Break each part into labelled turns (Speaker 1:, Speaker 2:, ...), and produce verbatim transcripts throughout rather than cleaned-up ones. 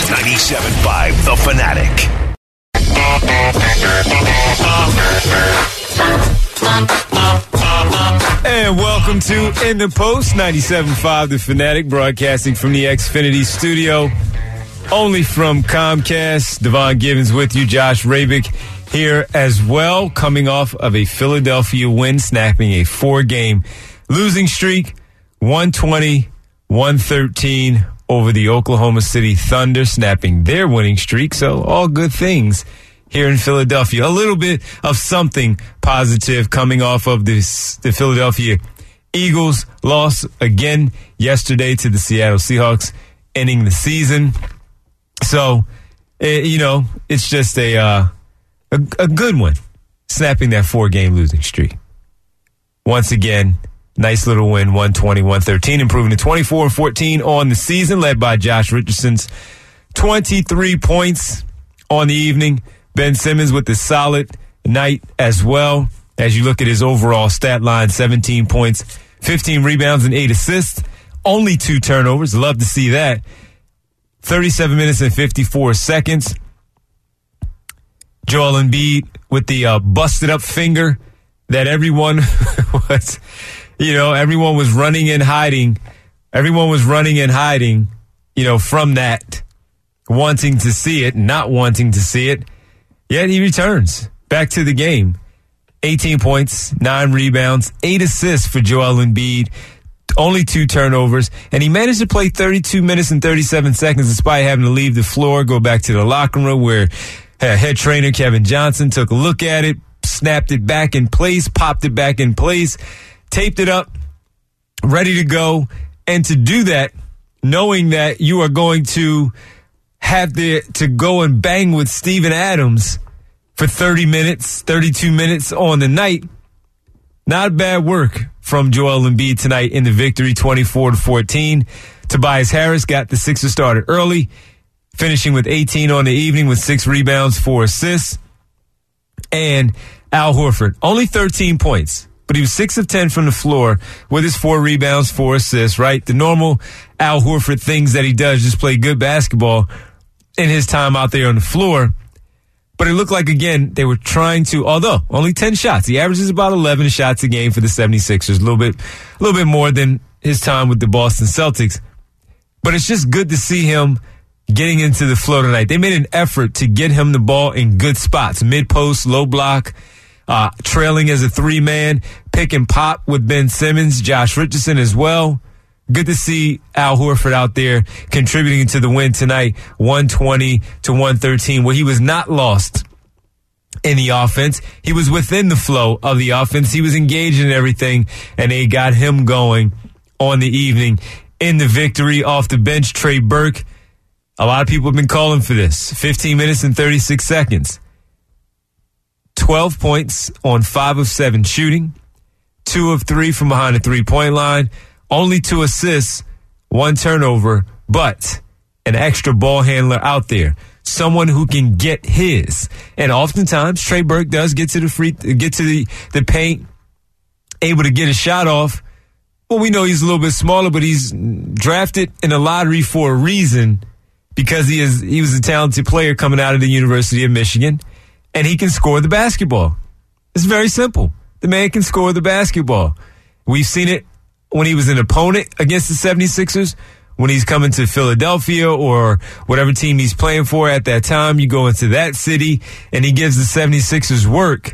Speaker 1: ninety-seven point five The Fanatic.
Speaker 2: And welcome to In the Post, ninety-seven point five The Fanatic, broadcasting from the Xfinity studio, only from Comcast. Devon Givens with you, Josh Rabick here as well, coming off of a Philadelphia win, snapping a four-game losing streak, one twenty, one thirteen over the Oklahoma City Thunder, snapping their winning streak. So all good things here in Philadelphia. A little bit of something positive coming off of this, the Philadelphia Eagles loss again yesterday to the Seattle Seahawks, ending the season. So, it, you know, it's just a, uh, a a good one, snapping that four-game losing streak. Once again, nice little win, one twenty, one thirteen, improving to twenty-four and fourteen on the season, led by Josh Richardson's twenty-three points on the evening. Ben Simmons with a solid night as well. As you look at his overall stat line, seventeen points, fifteen rebounds, and eight assists. Only two turnovers. Love to see that. thirty-seven minutes and fifty-four seconds. Joel Embiid with the uh, busted up finger that everyone was, you know, everyone was running and hiding. Everyone was running and hiding, you know, from that, wanting to see it, not wanting to see it. Yet he returns back to the game. eighteen points, nine rebounds, eight assists for Joel Embiid, only two turnovers, and he managed to play thirty-two minutes and thirty-seven seconds despite having to leave the floor, go back to the locker room where uh, head trainer Kevin Johnson took a look at it, snapped it back in place, popped it back in place, taped it up, ready to go. And to do that, knowing that you are going to have to, to go and bang with Steven Adams for thirty minutes, thirty-two minutes on the night. Not bad work from Joel Embiid tonight in the victory, twenty-four to fourteen. Tobias Harris got the Sixers started early, finishing with eighteen on the evening with six rebounds, four assists. And Al Horford, only thirteen points, but he was six of ten from the floor with his four rebounds, four assists, right? The normal Al Horford things that he does, just play good basketball in his time out there on the floor. But it looked like, again, they were trying to, although only ten shots. He averages about eleven shots a game for the seventy-sixers, a little bit, a little bit more than his time with the Boston Celtics. But it's just good to see him getting into the flow tonight. They made an effort to get him the ball in good spots, mid-post, low block, uh, trailing as a three-man, pick and pop with Ben Simmons, Josh Richardson as well. Good to see Al Horford out there contributing to the win tonight, one twenty to one thirteen, where he was not lost in the offense. He was within the flow of the offense. He was engaged in everything, and they got him going on the evening in the victory. Off the bench, Trey Burke. A lot of people have been calling for this. fifteen minutes and thirty-six seconds. twelve points on five of seven shooting. two of three from behind the three-point line. Only two assists, one turnover, but an extra ball handler out there. Someone who can get his. And oftentimes, Trey Burke does get to the free, get to the, the paint, able to get a shot off. Well, we know he's a little bit smaller, but he's drafted in the lottery for a reason, because he is he was a talented player coming out of the University of Michigan, and he can score the basketball. It's very simple. The man can score the basketball. We've seen it when he was an opponent against the seventy-sixers, when he's coming to Philadelphia or whatever team he's playing for at that time. You go into that city, and he gives the seventy-sixers work.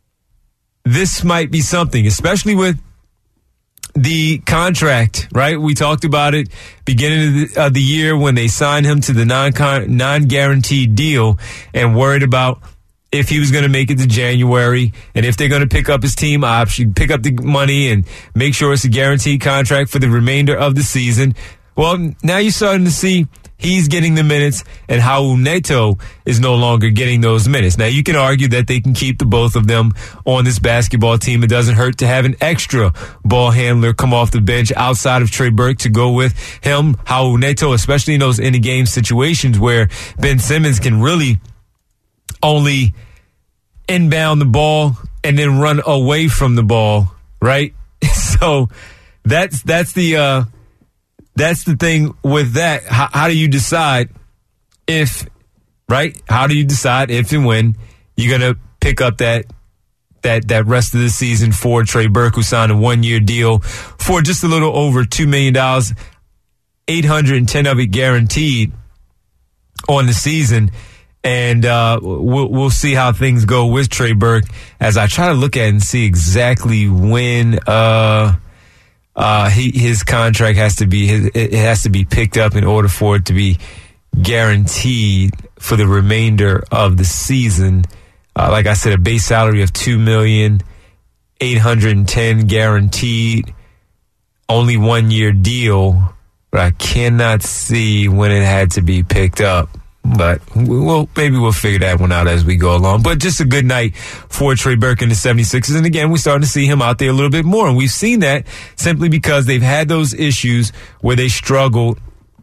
Speaker 2: This might be something, especially with the contract, right? We talked about it beginning of the, of the year when they signed him to the non non-guaranteed deal, and worried about if he was going to make it to January, and if they're going to pick up his team option, pick up the money and make sure it's a guaranteed contract for the remainder of the season. Well, now you're starting to see he's getting the minutes, and Raul Neto is no longer getting those minutes. Now, you can argue that they can keep the both of them on this basketball team. It doesn't hurt to have an extra ball handler come off the bench outside of Trey Burke to go with him, Raul Neto, especially in those in-the-game situations where Ben Simmons can really only inbound the ball and then run away from the ball, right? So that's that's the uh, that's the thing with that. How, how do you decide if, right, how do you decide if and when you're going to pick up that that that rest of the season for Trey Burke, who signed a one-year deal for just a little over two million dollars, eight hundred ten of it guaranteed on the season. And uh, we'll, we'll see how things go with Trey Burke as I try to look at and see exactly when uh, uh, he, his contract has to be his, it has to be picked up in order for it to be guaranteed for the remainder of the season. Uh, like I said, a base salary of two million eight hundred ten guaranteed, only one year deal, but I cannot see when it had to be picked up. But we'll maybe we'll figure that one out as we go along. But just a good night for Trey Burke and the seventy-sixers. And again, we're starting to see him out there a little bit more. And we've seen that simply because they've had those issues where they struggled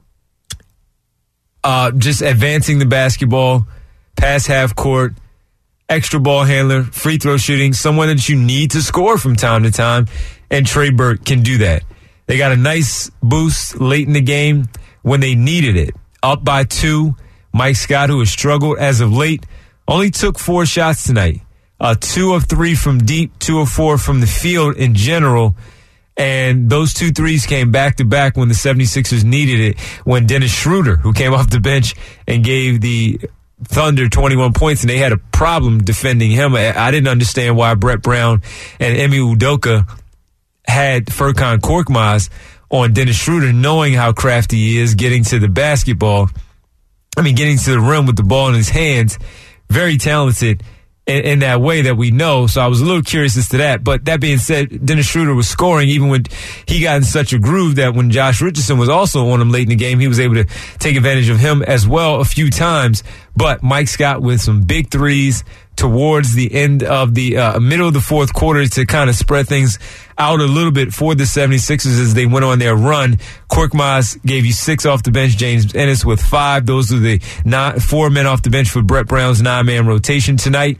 Speaker 2: uh, just advancing the basketball past half court, extra ball handler, free throw shooting, someone that you need to score from time to time. And Trey Burke can do that. They got a nice boost late in the game when they needed it. Up by two. Mike Scott, who has struggled as of late, only took four shots tonight. Uh, two of three from deep, two of four from the field in general. And those two threes came back-to-back when the seventy-sixers needed it, when Dennis Schroeder, who came off the bench and gave the Thunder twenty-one points, and they had a problem defending him. I, I didn't understand why Brett Brown and Emi Udoka had Furkan Korkmaz on Dennis Schroeder, knowing how crafty he is getting to the basketball. I mean, getting to the rim with the ball in his hands. Very talented in, in that way that we know. So I was a little curious as to that. But that being said, Dennis Schroeder was scoring even when he got in such a groove that when Josh Richardson was also on him late in the game, he was able to take advantage of him as well a few times. But Mike Scott with some big threes towards the end of the uh, middle of the fourth quarter to kind of spread things out a little bit for the seventy-sixers as they went on their run. Korkmaz gave you six off the bench. James Ennis with five. Those are the nine, four men off the bench for Brett Brown's nine-man rotation tonight.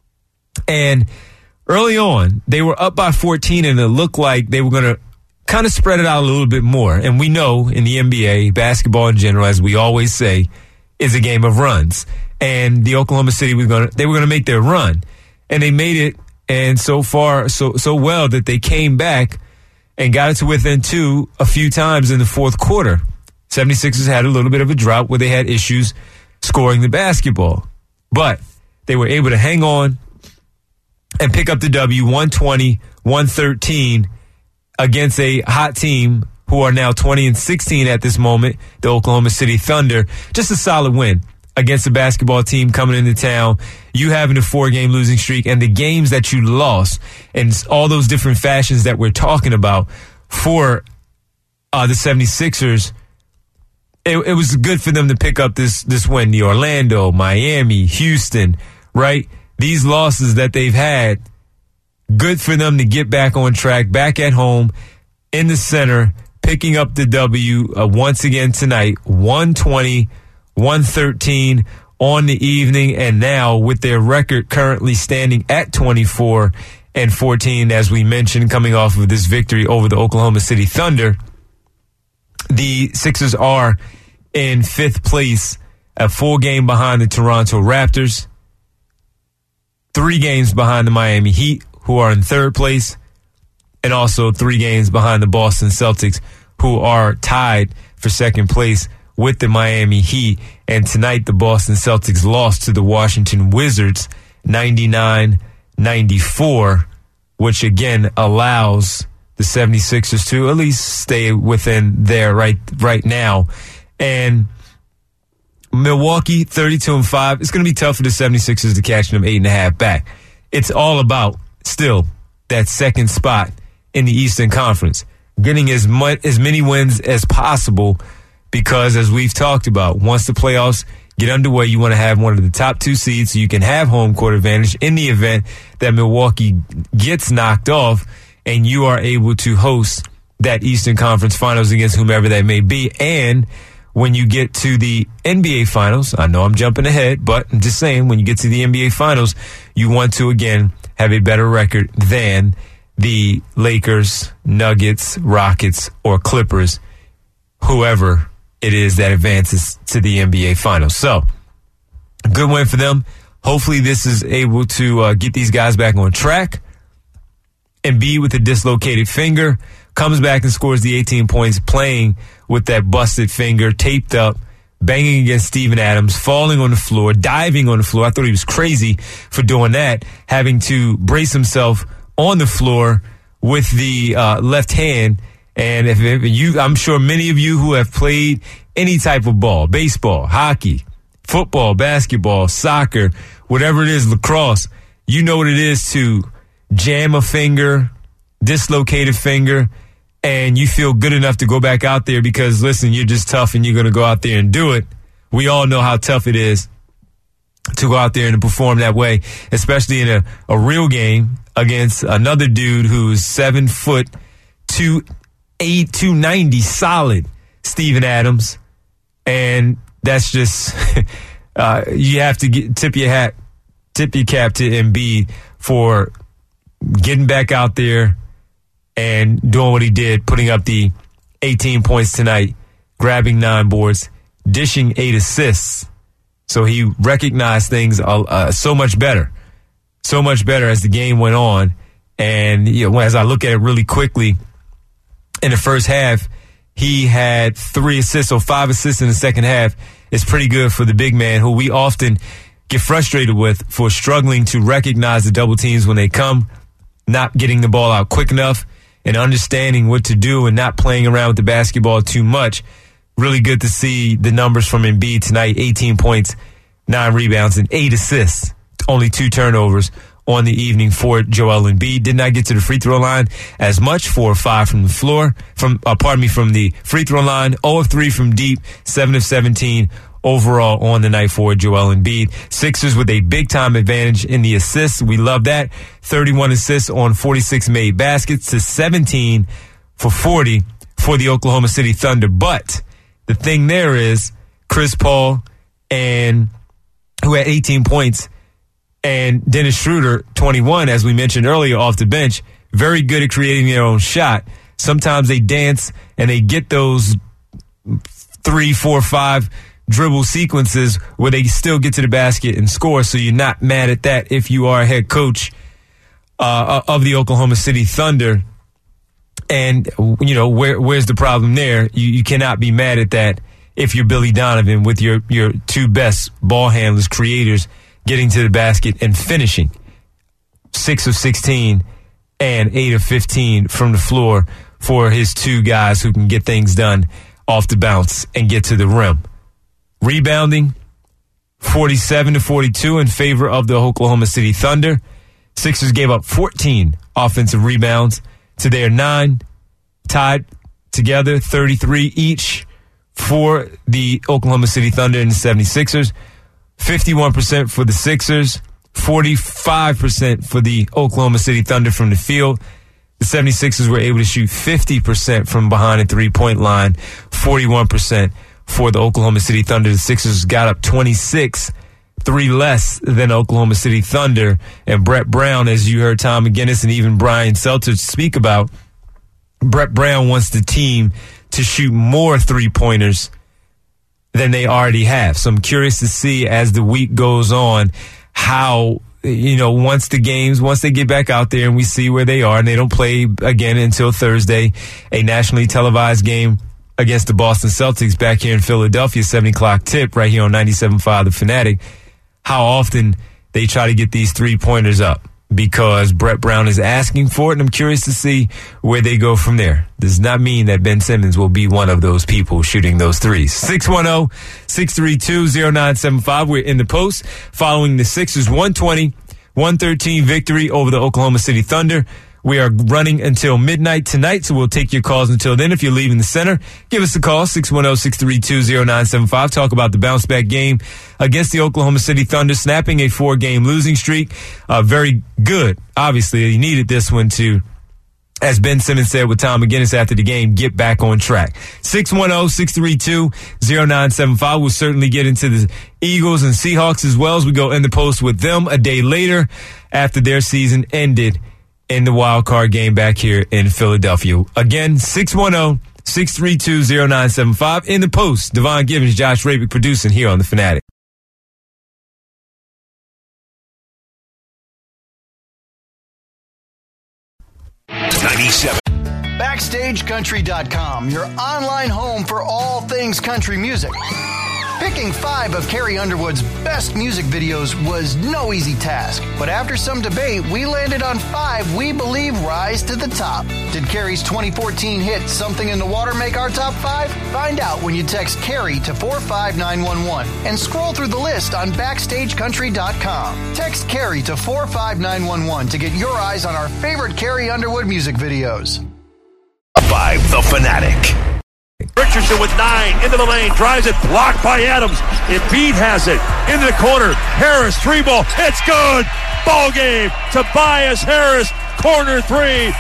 Speaker 2: And early on, they were up by fourteen, and it looked like they were going to kind of spread it out a little bit more. And we know in the N B A, basketball in general, as we always say, is a game of runs. And the Oklahoma City was going to, they were going to make their run. And they made it, and so far, so so well that they came back and got it to within two a few times in the fourth quarter. seventy-sixers had a little bit of a drop where they had issues scoring the basketball. But they were able to hang on and pick up the W, one twenty, one thirteen against a hot team who are now twenty and sixteen at this moment, the Oklahoma City Thunder. Just a solid win against the basketball team coming into town, you having a four-game losing streak, and the games that you lost, and all those different fashions that we're talking about for uh, the seventy-sixers, it, it was good for them to pick up this this win. The Orlando, Miami, Houston, right? These losses that they've had, good for them to get back on track, back at home, in the center, picking up the W uh, once again tonight, one twenty, one thirteen on the evening, and now with their record currently standing at twenty-four and fourteen, as we mentioned, coming off of this victory over the Oklahoma City Thunder, the Sixers are in fifth place, a full game behind the Toronto Raptors, three games behind the Miami Heat, who are in third place, and also three games behind the Boston Celtics, who are tied for second place with the Miami Heat. And tonight, the Boston Celtics lost to the Washington Wizards ninety-nine ninety-four, which again allows the seventy-sixers to at least stay within there right right now. And Milwaukee, thirty-two and five. It's going to be tough for the seventy-sixers to catch them eight and a half back. It's all about still that second spot in the Eastern Conference, getting as much as many wins as possible, because as we've talked about, once the playoffs get underway, you want to have one of the top two seeds so you can have home court advantage in the event that Milwaukee gets knocked off and you are able to host that Eastern Conference Finals against whomever that may be. And when you get to the N B A Finals, I know I'm jumping ahead, but I'm just saying, when you get to the N B A Finals, you want to, again, have a better record than the Lakers, Nuggets, Rockets, or Clippers, whoever it is that advances to the N B A Finals. So, good win for them. Hopefully this is able to uh, get these guys back on track. Embiid with a dislocated finger comes back and scores the eighteen points, playing with that busted finger, taped up, banging against Steven Adams, falling on the floor, diving on the floor. I thought he was crazy for doing that, having to brace himself on the floor with the uh, left hand. And if, if you, I'm sure many of you who have played any type of ball, baseball, hockey, football, basketball, soccer, whatever it is, lacrosse, you know what it is to jam a finger, dislocate a finger, and you feel good enough to go back out there because, listen, you're just tough and you're going to go out there and do it. We all know how tough it is to go out there and perform that way, especially in a, a real game against another dude who's seven foot, two eight, two ninety solid, Steven Adams. And that's just, uh, you have to get, tip your hat, tip your cap to Embiid for getting back out there and doing what he did, putting up the eighteen points tonight, grabbing nine boards, dishing eight assists. So he recognized things uh, so much better, so much better as the game went on. And you know, as I look at it really quickly, in the first half, he had three assists, so five assists in the second half is pretty good for the big man, who we often get frustrated with for struggling to recognize the double teams when they come, not getting the ball out quick enough, and understanding what to do and not playing around with the basketball too much. Really good to see the numbers from Embiid tonight, eighteen points, nine rebounds, and eight assists. Only two turnovers on the evening for Joel Embiid. Did not get to the free throw line as much, four or five from the floor, from uh, pardon me, from the free throw line, zero of three from deep, seven of seventeen overall on the night for Joel Embiid. Sixers with a big-time advantage in the assists. We love that. thirty-one assists on forty-six made baskets to seventeen for forty for the Oklahoma City Thunder. But the thing there is Chris Paul, and who had eighteen points, and Dennis Schroeder, twenty-one, as we mentioned earlier, off the bench, very good at creating their own shot. Sometimes they dance and they get those three, four, five dribble sequences where they still get to the basket and score, so you're not mad at that if you are a head coach uh, of the Oklahoma City Thunder. And, you know, where where's the problem there? You, you cannot be mad at that if you're Billy Donovan with your, your two best ball handlers, creators, getting to the basket and finishing. six of sixteen and eight of fifteen from the floor for his two guys who can get things done off the bounce and get to the rim. Rebounding, forty-seven to forty-two in favor of the Oklahoma City Thunder. Sixers gave up fourteen offensive rebounds to their nine, tied together thirty-three each for the Oklahoma City Thunder and the seventy-sixers. fifty-one percent for the Sixers, forty-five percent for the Oklahoma City Thunder from the field. The seventy-sixers were able to shoot fifty percent from behind the three-point line, forty-one percent for the Oklahoma City Thunder. The Sixers got up twenty-six, three less than Oklahoma City Thunder. And Brett Brown, as you heard Tom McGinnis and even Brian Seltzer speak about, Brett Brown wants the team to shoot more three-pointers than they already have. So I'm curious to see as the week goes on how, you know, once the games, once they get back out there and we see where they are, and they don't play again until Thursday, a nationally televised game against the Boston Celtics back here in Philadelphia, seven o'clock tip right here on ninety-seven point five The Fanatic, how often they try to get these three-pointers up, because Brett Brown is asking for it, and I'm curious to see where they go from there. Does not mean that Ben Simmons will be one of those people shooting those threes. six one zero, six three two, zero nine seven five. We're in the post following the Sixers' one twenty, one thirteen victory over the Oklahoma City Thunder. We are running until midnight tonight, so we'll take your calls until then. If you're leaving the center, give us a call, six one zero, six three two, zero nine seven five. Talk about the bounce-back game against the Oklahoma City Thunder, snapping a four-game losing streak. Uh, very good. Obviously, you needed this one to, as Ben Simmons said with Tom McGinnis after the game, get back on track. six one zero, six three two, zero nine seven five. We'll certainly get into the Eagles and Seahawks as well as we go in the post with them a day later after their season ended in the wild card game back here in Philadelphia. Again, six one zero, six three two, zero nine seven five. In the post, Devon Givens, Josh Rabick producing here on The Fanatic.
Speaker 1: ninety-seven.
Speaker 3: Backstage Country dot com, your online home for all things country music. Picking five of Carrie Underwood's best music videos was no easy task, but after some debate, we landed on five we believe rise to the top. Did Carrie's twenty fourteen hit Something in the Water make our top five? Find out when you text Carrie to four five nine one one and scroll through the list on Backstage Country dot com. Text Carrie to four five nine one one to get your eyes on our favorite Carrie Underwood music videos.
Speaker 1: By The Fanatic.
Speaker 4: Richardson with nine, into the lane, drives it, blocked by Adams. Embiid has it, into the corner. Harris, three ball, it's good. Ball game. Tobias Harris, corner three.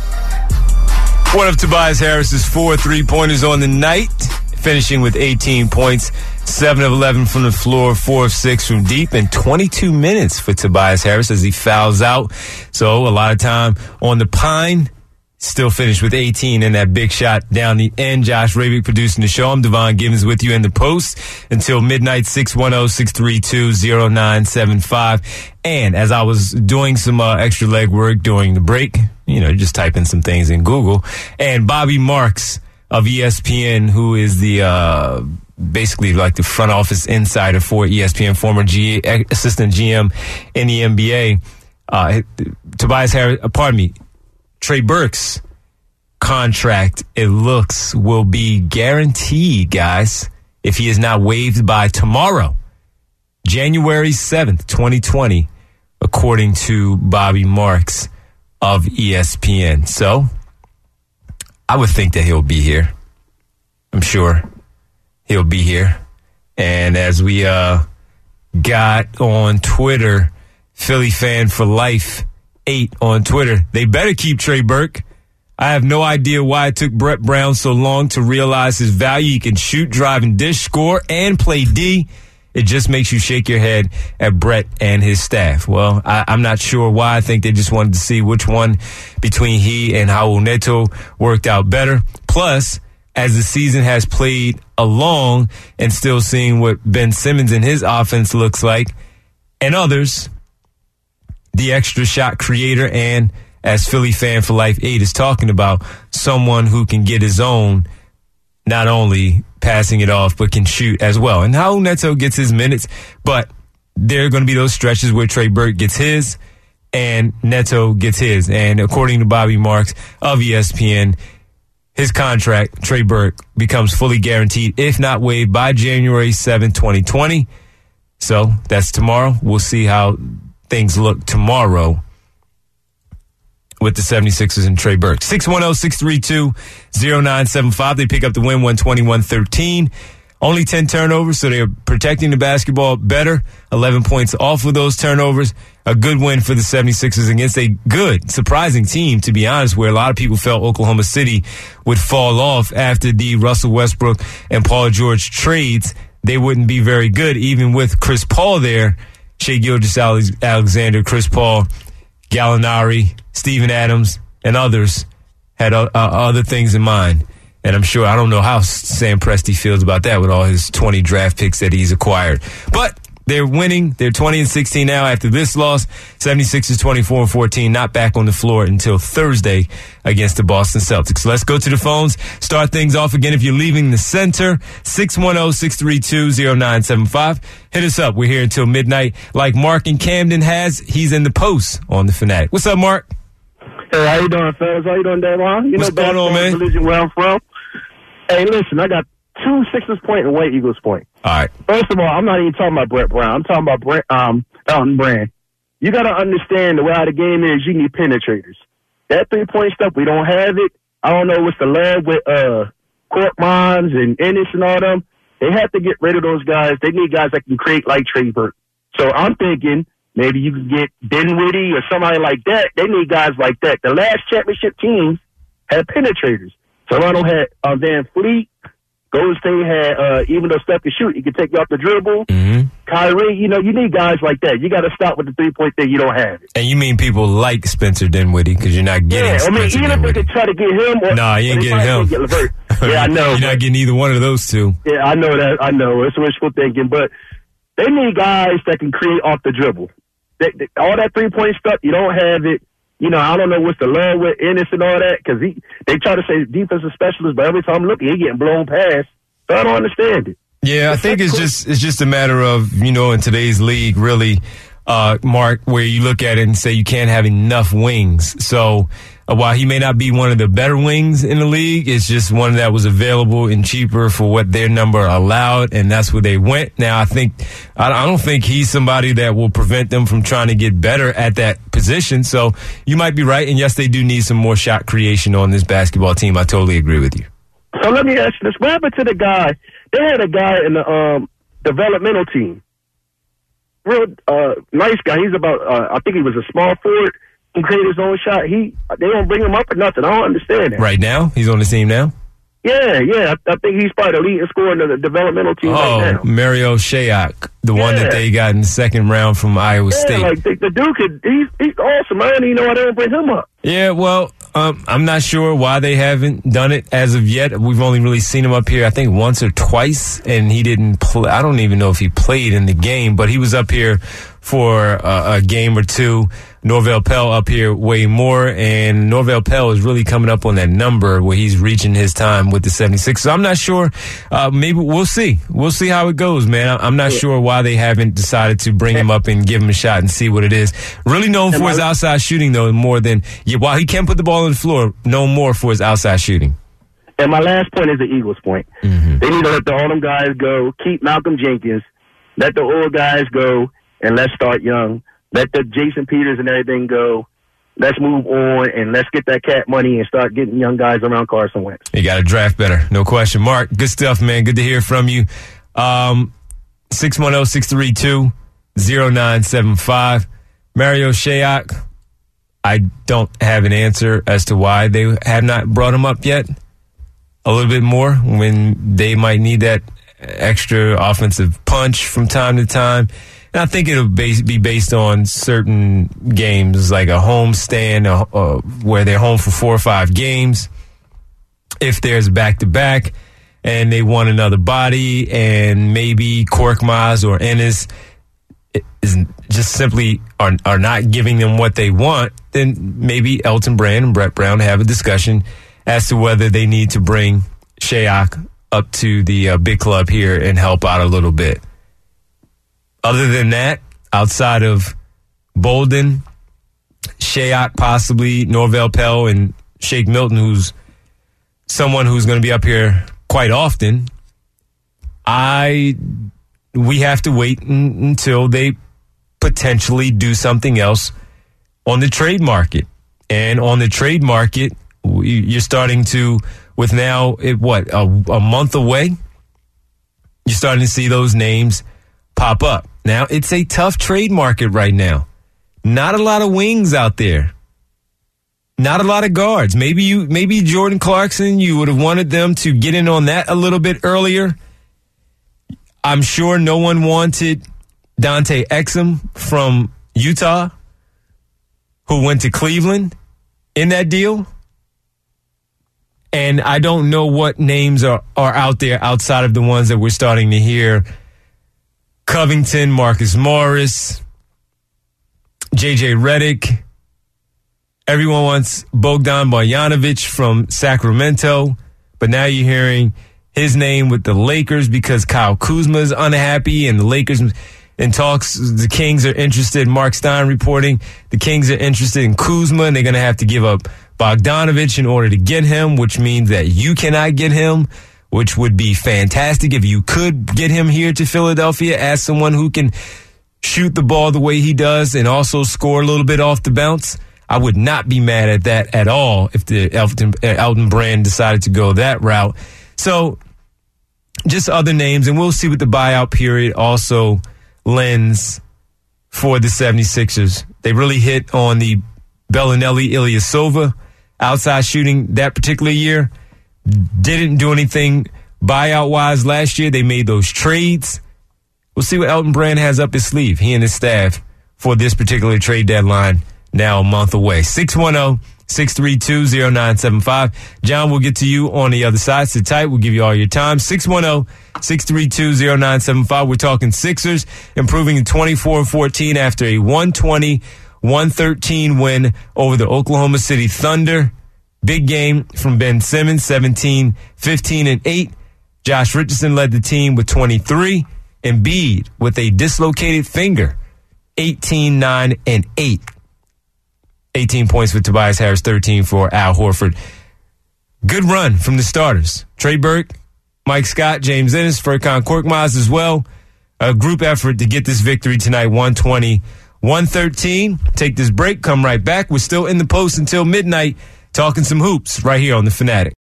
Speaker 2: One of Tobias Harris's four three-pointers on the night, finishing with eighteen points, seven of eleven from the floor, four of six from deep, and twenty-two minutes for Tobias Harris as he fouls out. So a lot of time on the pine. Still finished with eighteen in that big shot down the end. Josh Rabick producing the show. I'm Devon Givens with you in the post until midnight, six one zero, six three two, zero nine seven five. And as I was doing some uh, extra legwork during the break, you know, just typing some things in Google, and Bobby Marks of E S P N, who is the uh, basically like the front office insider for E S P N, former G- assistant G M in the N B A, uh, Tobias Harris, uh, pardon me, Trey Burke's contract, it looks, will be guaranteed, guys, if he is not waived by tomorrow, January seventh, twenty twenty, according to Bobby Marks of E S P N. So, I would think that he'll be here. I'm sure he'll be here. And as we uh, got on Twitter, Philly Fan for Life eight on Twitter, they better keep Trey Burke. I have no idea why it took Brett Brown so long to realize his value. He can shoot, drive, and dish, score, and play D. It just makes you shake your head at Brett and his staff. Well, I, I'm not sure why. I think they just wanted to see which one between he and Raul Neto worked out better. Plus, as the season has played along and still seeing what Ben Simmons and his offense looks like, and others, the extra shot creator, and as Philly Fan for Life eight is talking about, someone who can get his own, not only passing it off, but can shoot as well. And Raul Neto gets his minutes, but there are going to be those stretches where Trey Burke gets his and Neto gets his. And according to Bobby Marks of E S P N, his contract, Trey Burke, becomes fully guaranteed, if not waived, by January seventh, twenty twenty. So that's tomorrow. We'll see how things look tomorrow with the seventy-sixers and Trey Burke. six one zero, six three two, zero nine seven five. They pick up the win, one twenty-one thirteen. Only ten turnovers, so they're protecting the basketball better. eleven points off of those turnovers. A good win for the seventy-sixers against a good, surprising team, to be honest, where a lot of people felt Oklahoma City would fall off after the Russell Westbrook and Paul George trades. They wouldn't be very good, even with Chris Paul there. Shai Gilgeous-Alexander, Chris Paul, Gallinari, Steven Adams, and others had uh, other things in mind. And I'm sure, I don't know how Sam Presti feels about that with all his twenty draft picks that he's acquired. But they're winning. They're twenty and sixteen now after this loss. seventy-sixers twenty-four and fourteen, not back on the floor until Thursday against the Boston Celtics. So let's go to the phones. Start things off again if you're leaving the center. six one zero, six three two, zero nine seven five. Hit us up. We're here until midnight. Like Mark in Camden has, he's in the post on The Fanatic. What's up, Mark?
Speaker 5: Hey, how you doing, fellas? How you doing, Davon? You
Speaker 2: What's
Speaker 5: know,
Speaker 2: going on, man?
Speaker 5: Religion where I'm from. Hey, listen, I got two Sixers point and one Eagles point.
Speaker 2: All right.
Speaker 5: First of all, I'm not even talking about Brett Brown. I'm talking about Brett, um, Elton Brand. You got to understand the way how the game is, you need penetrators. That three-point stuff, we don't have it. I don't know what's the love with uh, Court Mons and Ennis and all them. They have to get rid of those guys. They need guys that can create like Trey Burke. So I'm thinking maybe you can get Dinwiddie or somebody like that. They need guys like that. The last championship teams had penetrators. Toronto had uh, Van Fleet. Golden State had, uh, even though Steph can shoot, he can take you off the dribble.
Speaker 2: Mm-hmm.
Speaker 5: Kyrie, you know, you need guys like that. You got to stop with the three-point thing. You don't have it.
Speaker 2: And you mean people like Spencer Dinwiddie because you're not getting
Speaker 5: yeah,
Speaker 2: Spencer
Speaker 5: I mean, even
Speaker 2: Dinwiddie.
Speaker 5: if they could try to get him. Or,
Speaker 2: nah, you ain't getting him.
Speaker 5: Get LeVert. Yeah, I know.
Speaker 2: You're not getting either one of those two.
Speaker 5: Yeah, I know that. I know. It's wishful thinking. But they need guys that can create off the dribble. They, they, all that three-point stuff, you don't have it. You know, I don't know what's the love with Ennis and all that, because he they try to say defensive specialist, but every time I'm looking, he getting blown past. So I don't understand it.
Speaker 2: Yeah, I think it's just it's just a matter of, you know, in today's league, really, uh, Mark, where you look at it and say you can't have enough wings. So uh, while he may not be one of the better wings in the league, it's just one that was available and cheaper for what their number allowed, and that's where they went. Now, I think I, I don't think he's somebody that will prevent them from trying to get better at that position. So you might be right, and yes, they do need some more shot creation on this basketball team. I totally agree with you.
Speaker 5: So let me ask you this. What happened to the guy? They had a guy in the um, developmental team. Real uh, nice guy. He's about, uh, I think he was a small forward. He created his own shot. He They don't bring him up or nothing. I don't understand that.
Speaker 2: Right now? He's on the team now?
Speaker 5: Yeah, yeah. I, I think he's probably the leading scorer in the developmental team
Speaker 2: oh,
Speaker 5: right now.
Speaker 2: Mario Shayok, the
Speaker 5: yeah.
Speaker 2: one that they got in the second round from Iowa
Speaker 5: yeah,
Speaker 2: State.
Speaker 5: like the, the dude could, he's, he's awesome. I don't even know why they don't bring him up.
Speaker 2: Yeah, well, um, I'm not sure why they haven't done it as of yet. We've only really seen him up here, I think, once or twice, and he didn't play. I don't even know if he played in the game, but he was up here for uh, a game or two. Norvell Pell up here way more, and Norvell Pell is really coming up on that number where he's reaching his time with the seventy-six. So I'm not sure. Uh, maybe we'll see. We'll see how it goes, man. I'm not sure why they haven't decided to bring him up and give him a shot and see what it is. Really known for his outside shooting, though, more than yeah, while he can put the ball on the floor, known more for his outside shooting.
Speaker 5: And my last point is the Eagles' point.
Speaker 2: Mm-hmm.
Speaker 5: They need to let the all them guys go, keep Malcolm Jenkins, let the old guys go, and let's start young. Let the Jason Peters and everything go. Let's move on, and let's get that cat money and start getting young guys around Carson Wentz.
Speaker 2: You got to draft better. No question. Mark, good stuff, man. Good to hear from you. Um, six one zero, six three two, zero nine seven five. Mario Shayok, I don't have an answer as to why they have not brought him up yet. A little bit more when they might need that extra offensive punch from time to time. And I think it'll base, be based on certain games, like a home stand uh, uh, where they're home for four or five games. If there's back-to-back and they want another body, and maybe Korkmaz or Ennis is just simply are, are not giving them what they want, then maybe Elton Brand and Brett Brown have a discussion as to whether they need to bring Shayok up to the uh, big club here and help out a little bit. Other than that, outside of Bolden, Shayok, possibly Norvell Pell, and Shake Milton, who's someone who's going to be up here quite often, I we have to wait n- until they potentially do something else on the trade market. And on the trade market, you're starting to, with now, it, what, a, a month away, you're starting to see those names pop up. Now, it's a tough trade market right now. Not a lot of wings out there. Not a lot of guards. Maybe you, maybe Jordan Clarkson, you would have wanted them to get in on that a little bit earlier. I'm sure no one wanted Dante Exum from Utah, who went to Cleveland in that deal. And I don't know what names are, are out there outside of the ones that we're starting to hear. Covington, Marcus Morris, J J Redick. Everyone wants Bogdan Bogdanovic from Sacramento, but now you're hearing his name with the Lakers because Kyle Kuzma is unhappy, and the Lakers in talks. The Kings are interested. Mark Stein reporting the Kings are interested in Kuzma, and they're going to have to give up Bogdanovic in order to get him, which means that you cannot get him, which would be fantastic if you could get him here to Philadelphia as someone who can shoot the ball the way he does and also score a little bit off the bounce. I would not be mad at that at all if the Elton, Elton Brand decided to go that route. So just other names, and we'll see what the buyout period also lends for the seventy-sixers. They really hit on the Bellinelli Ilyasova outside shooting that particular year. Didn't do anything buyout-wise last year. They made those trades. We'll see what Elton Brand has up his sleeve, he and his staff, for this particular trade deadline now a month away. six one zero, six three two, zero nine seven five. John, we'll get to you on the other side. Sit tight. We'll give you all your time. six one zero, six three two, zero nine seven five. We're talking Sixers improving to twenty-four and fourteen after a one twenty, one thirteen win over the Oklahoma City Thunder. Big game from Ben Simmons, seventeen, fifteen, and eight. Josh Richardson led the team with twenty-three. Embiid with a dislocated finger, eighteen, nine, and eight. eighteen points for Tobias Harris, thirteen for Al Horford. Good run from the starters. Trey Burke, Mike Scott, James Ennis, Furkan Korkmaz as well. A group effort to get this victory tonight, one twenty, one thirteen. Take this break, come right back. We're still in the post until midnight, talking some hoops right here on The Fanatic.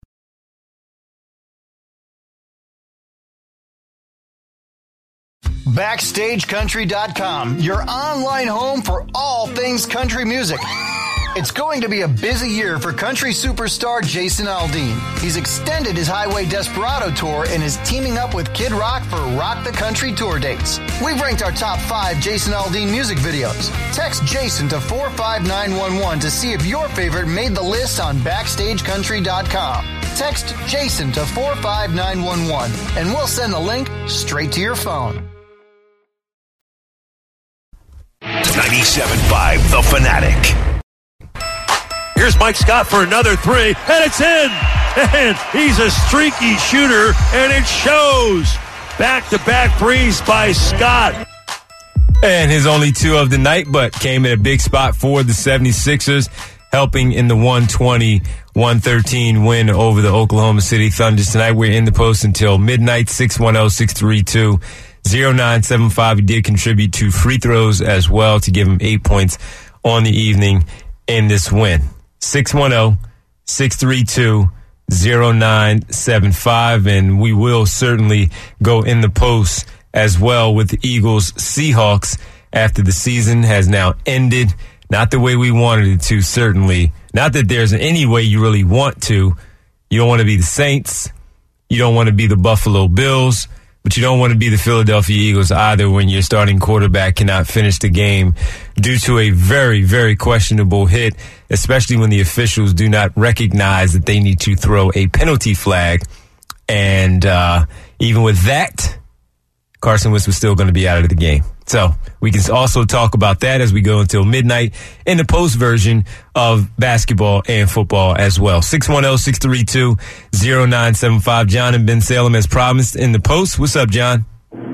Speaker 3: Backstage Country dot com, your online home for all things country music. It's going to be a busy year for country superstar Jason Aldean. He's extended his Highway Desperado tour and is teaming up with Kid Rock for Rock the Country tour dates. We've ranked our top five Jason Aldean music videos. Text Jason to four five nine one one to see if your favorite made the list on Backstage Country dot com. Text Jason to four five nine one one and we'll send the link straight to your phone.
Speaker 1: ninety-seven point five The Fanatic.
Speaker 4: Here's Mike Scott for another three, and it's in. And he's a streaky shooter, and it shows. Back-to-back threes by Scott.
Speaker 2: And his only two of the night, but came in a big spot for the seventy-sixers, helping in the one twenty, one thirteen win over the Oklahoma City Thunder tonight. We're in the post until midnight, six one zero, six three two, zero nine seven five. He did contribute two free throws as well to give him eight points on the evening in this win. six one zero, six three two, zero nine seven five. And we will certainly go in the post as well with the Eagles Seahawks after the season has now ended. Not the way we wanted it to, certainly. Not that there's any way you really want to. You don't want to be the Saints. You don't want to be the Buffalo Bills. But you don't want to be the Philadelphia Eagles either when your starting quarterback cannot finish the game due to a very, very questionable hit, especially when the officials do not recognize that they need to throw a penalty flag. And uh, even with that, Carson Wentz was still going to be out of the game. So we can also talk about that as we go until midnight in the post version of basketball and football as well. six one zero, six three two, zero nine seven five. John and Ben Salem as promised in the post. What's up, John?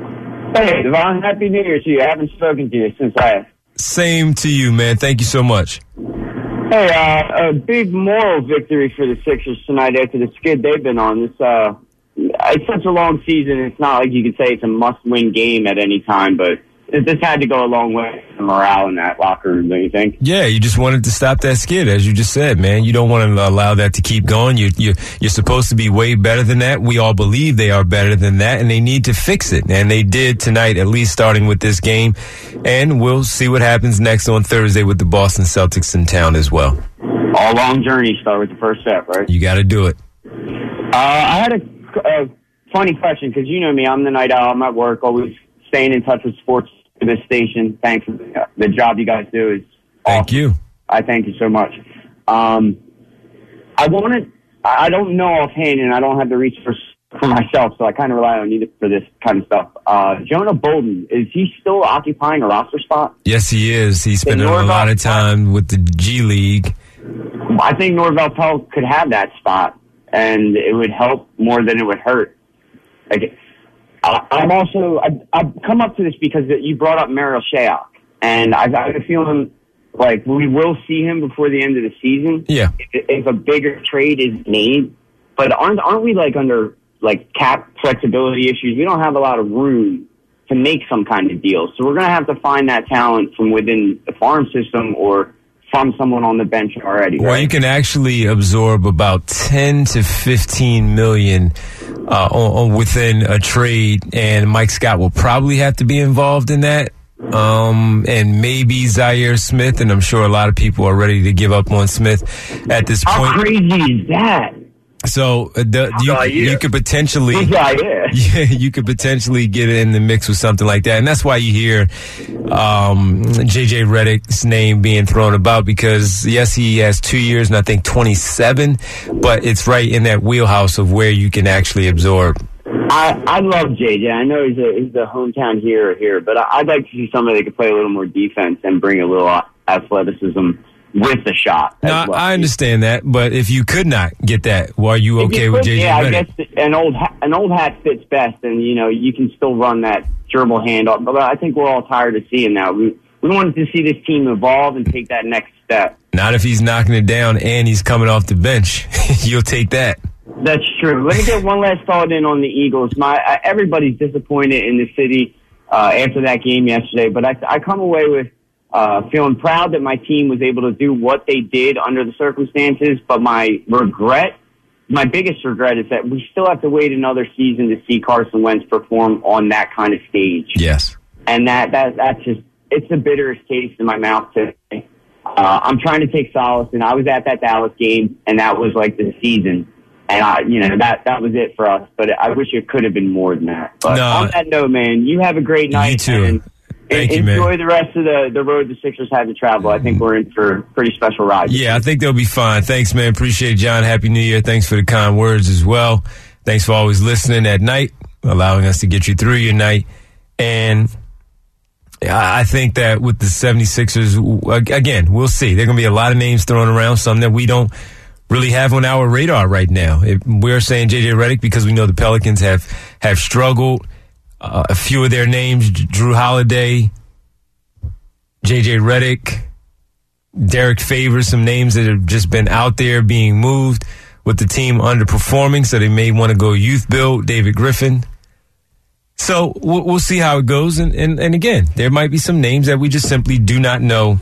Speaker 6: Hey, Devon, Happy New Year to you. I haven't spoken to you since I...
Speaker 2: Same to you, man. Thank you so much.
Speaker 6: Hey, uh, a big moral victory for the Sixers tonight after the skid they've been on. This, uh, it's such a long season. It's not like you could say it's a must-win game at any time, but this had to go a long way for morale in that locker room, don't you think?
Speaker 2: Yeah, you just wanted to stop that skid, as you just said, man. You don't want to allow that to keep going. You, you, you're supposed to be way better than that. We all believe they are better than that, and they need to fix it. And they did tonight, at least starting with this game. And we'll see what happens next on Thursday with the Boston Celtics in town as well.
Speaker 6: All long journeys start with the first step, right?
Speaker 2: You got to do it.
Speaker 6: Uh, I had a, a funny question, because you know me. I'm the night owl. I'm at work, always staying in touch with sports to this station. Thanks for the, the job you guys do. Is
Speaker 2: thank
Speaker 6: awesome.
Speaker 2: you.
Speaker 6: I thank you so much. Um, I wanted, I don't know offhand, and I don't have the reach for, for myself, so I kind of rely on you for this kind of stuff. Uh, Jonah Bolden, is he still occupying a roster spot?
Speaker 2: Yes, he is. He's spending a lot of time with the G League.
Speaker 6: I think Norvell Pell could have that spot, and it would help more than it would hurt. Like, I'm also, I've, I've come up to this because you brought up Mariel Shayok, and I, I have a feeling like we will see him before the end of the season.
Speaker 2: Yeah.
Speaker 6: If, if a bigger trade is made. But aren't, aren't we like under like cap flexibility issues? We don't have a lot of room to make some kind of deal. So we're going to have to find that talent from within the farm system or from someone on the bench already.
Speaker 2: Well,
Speaker 6: right?
Speaker 2: you can actually absorb about ten to fifteen million uh, on, on within a trade, and Mike Scott will probably have to be involved in that. Um, and maybe Zaire Smith, and I'm sure a lot of people are ready to give up on Smith at this
Speaker 6: How
Speaker 2: point.
Speaker 6: How crazy is that?
Speaker 2: So uh, the, you,
Speaker 6: uh, yeah.
Speaker 2: you could potentially,
Speaker 6: yeah, yeah.
Speaker 2: yeah, you could potentially get in the mix with something like that, and that's why you hear um, J J Redick's name being thrown about, because yes, he has two years and I think twenty-seven, but it's right in that wheelhouse of where you can actually absorb.
Speaker 6: I, I love J J. I know he's a he's a hometown hero here, but I, I'd like to see somebody that could play a little more defense and bring a little athleticism with the shot.
Speaker 2: No,
Speaker 6: well.
Speaker 2: I understand that, but if you could not get that, well, are you okay
Speaker 6: you
Speaker 2: with
Speaker 6: could,
Speaker 2: J J
Speaker 6: yeah,
Speaker 2: Redick?
Speaker 6: I guess an old ha- an old hat fits best, and you know you can still run that gerbil handoff. But I think we're all tired of seeing that. We we wanted to see this team evolve and take that next step.
Speaker 2: Not if he's knocking it down and he's coming off the bench. You'll take that.
Speaker 6: That's true. Let me get one last thought in on the Eagles. My uh, everybody's disappointed in the city uh, after that game yesterday, but I, I come away with uh, feeling proud that my team was able to do what they did under the circumstances. But my regret, my biggest regret, is that we still have to wait another season to see Carson Wentz perform on that kind of stage.
Speaker 2: Yes,
Speaker 6: and that that that's just it's the bitterest taste in my mouth today. Uh, I'm trying to take solace, and I was at that Dallas game, and that was like the season. And, I, you know, that that was it for us. But I wish it could have been more than that. But
Speaker 2: no,
Speaker 6: on that note, man, you have a great night.
Speaker 2: You too.
Speaker 6: And
Speaker 2: Thank
Speaker 6: enjoy
Speaker 2: you, man.
Speaker 6: the rest of the, the road the Sixers had to travel. I think we're in for a pretty special ride.
Speaker 2: Yeah, I think they'll be fine. Thanks, man. Appreciate it, John. Happy New Year. Thanks for the kind words as well. Thanks for always listening at night, allowing us to get you through your night. And I think that with the seventy-sixers, again, we'll see. There are going to be a lot of names thrown around, some that we don't really have on our radar right now. It, we're saying J J Redick because we know the Pelicans have, have struggled. Uh, a few of their names, Drew Holiday, J J Redick, Derek Favors, some names that have just been out there being moved with the team underperforming, so they may want to go youth build, David Griffin. So we'll, we'll see how it goes. And, and, and again, there might be some names that we just simply do not know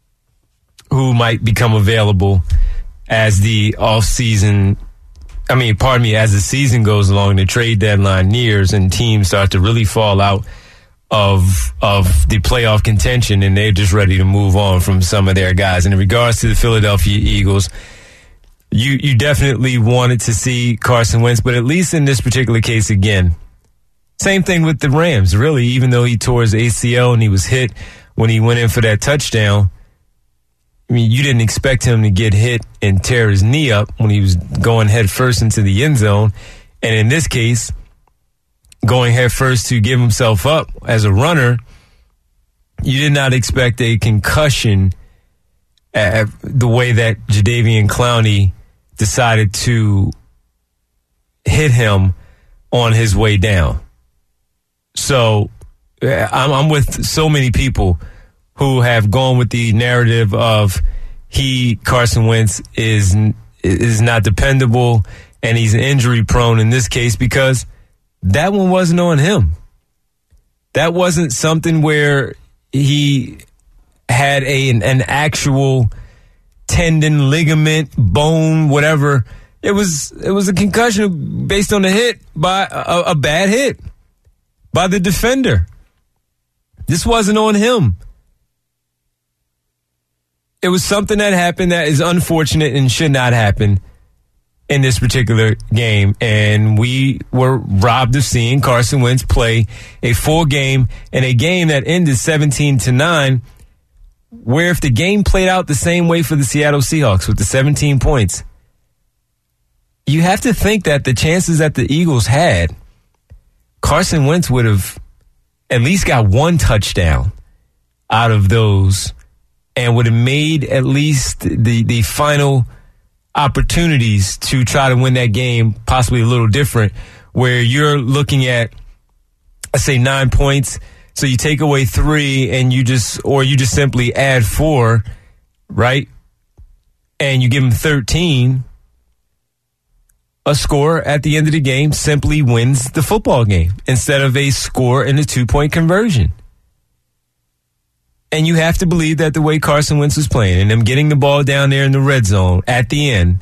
Speaker 2: who might become available as the off-season, I mean, pardon me, as the season goes along, the trade deadline nears and teams start to really fall out of of the playoff contention, and they're just ready to move on from some of their guys. And in regards to the Philadelphia Eagles, you, you definitely wanted to see Carson Wentz, but at least in this particular case, again, same thing with the Rams, really, even though he tore his A C L and he was hit when he went in for that touchdown. I mean, you didn't expect him to get hit and tear his knee up when he was going head first into the end zone. And in this case, going head first to give himself up as a runner, you did not expect a concussion at the way that Jadeveon Clowney decided to hit him on his way down. So I'm, I'm with so many people who have gone with the narrative of he, Carson Wentz, is is not dependable and he's injury prone in this case, because that one wasn't on him. That wasn't something where he had a an, an actual tendon, ligament, bone, whatever. It was it was a concussion based on a hit by a, a bad hit by the defender. This wasn't on him. It was something that happened that is unfortunate and should not happen in this particular game. And we were robbed of seeing Carson Wentz play a full game in a game that ended seventeen to nine, where if the game played out the same way for the Seattle Seahawks with the seventeen points, you have to think that the chances that the Eagles had, Carson Wentz would have at least got one touchdown out of those and would have made at least the, the final opportunities to try to win that game possibly a little different, where you're looking at, I say, nine points. So you take away three and you just, or you just simply add four, right? And you give them thirteen. A score at the end of the game simply wins the football game instead of a score and a two-point conversion. And you have to believe that the way Carson Wentz was playing and them getting the ball down there in the red zone at the end,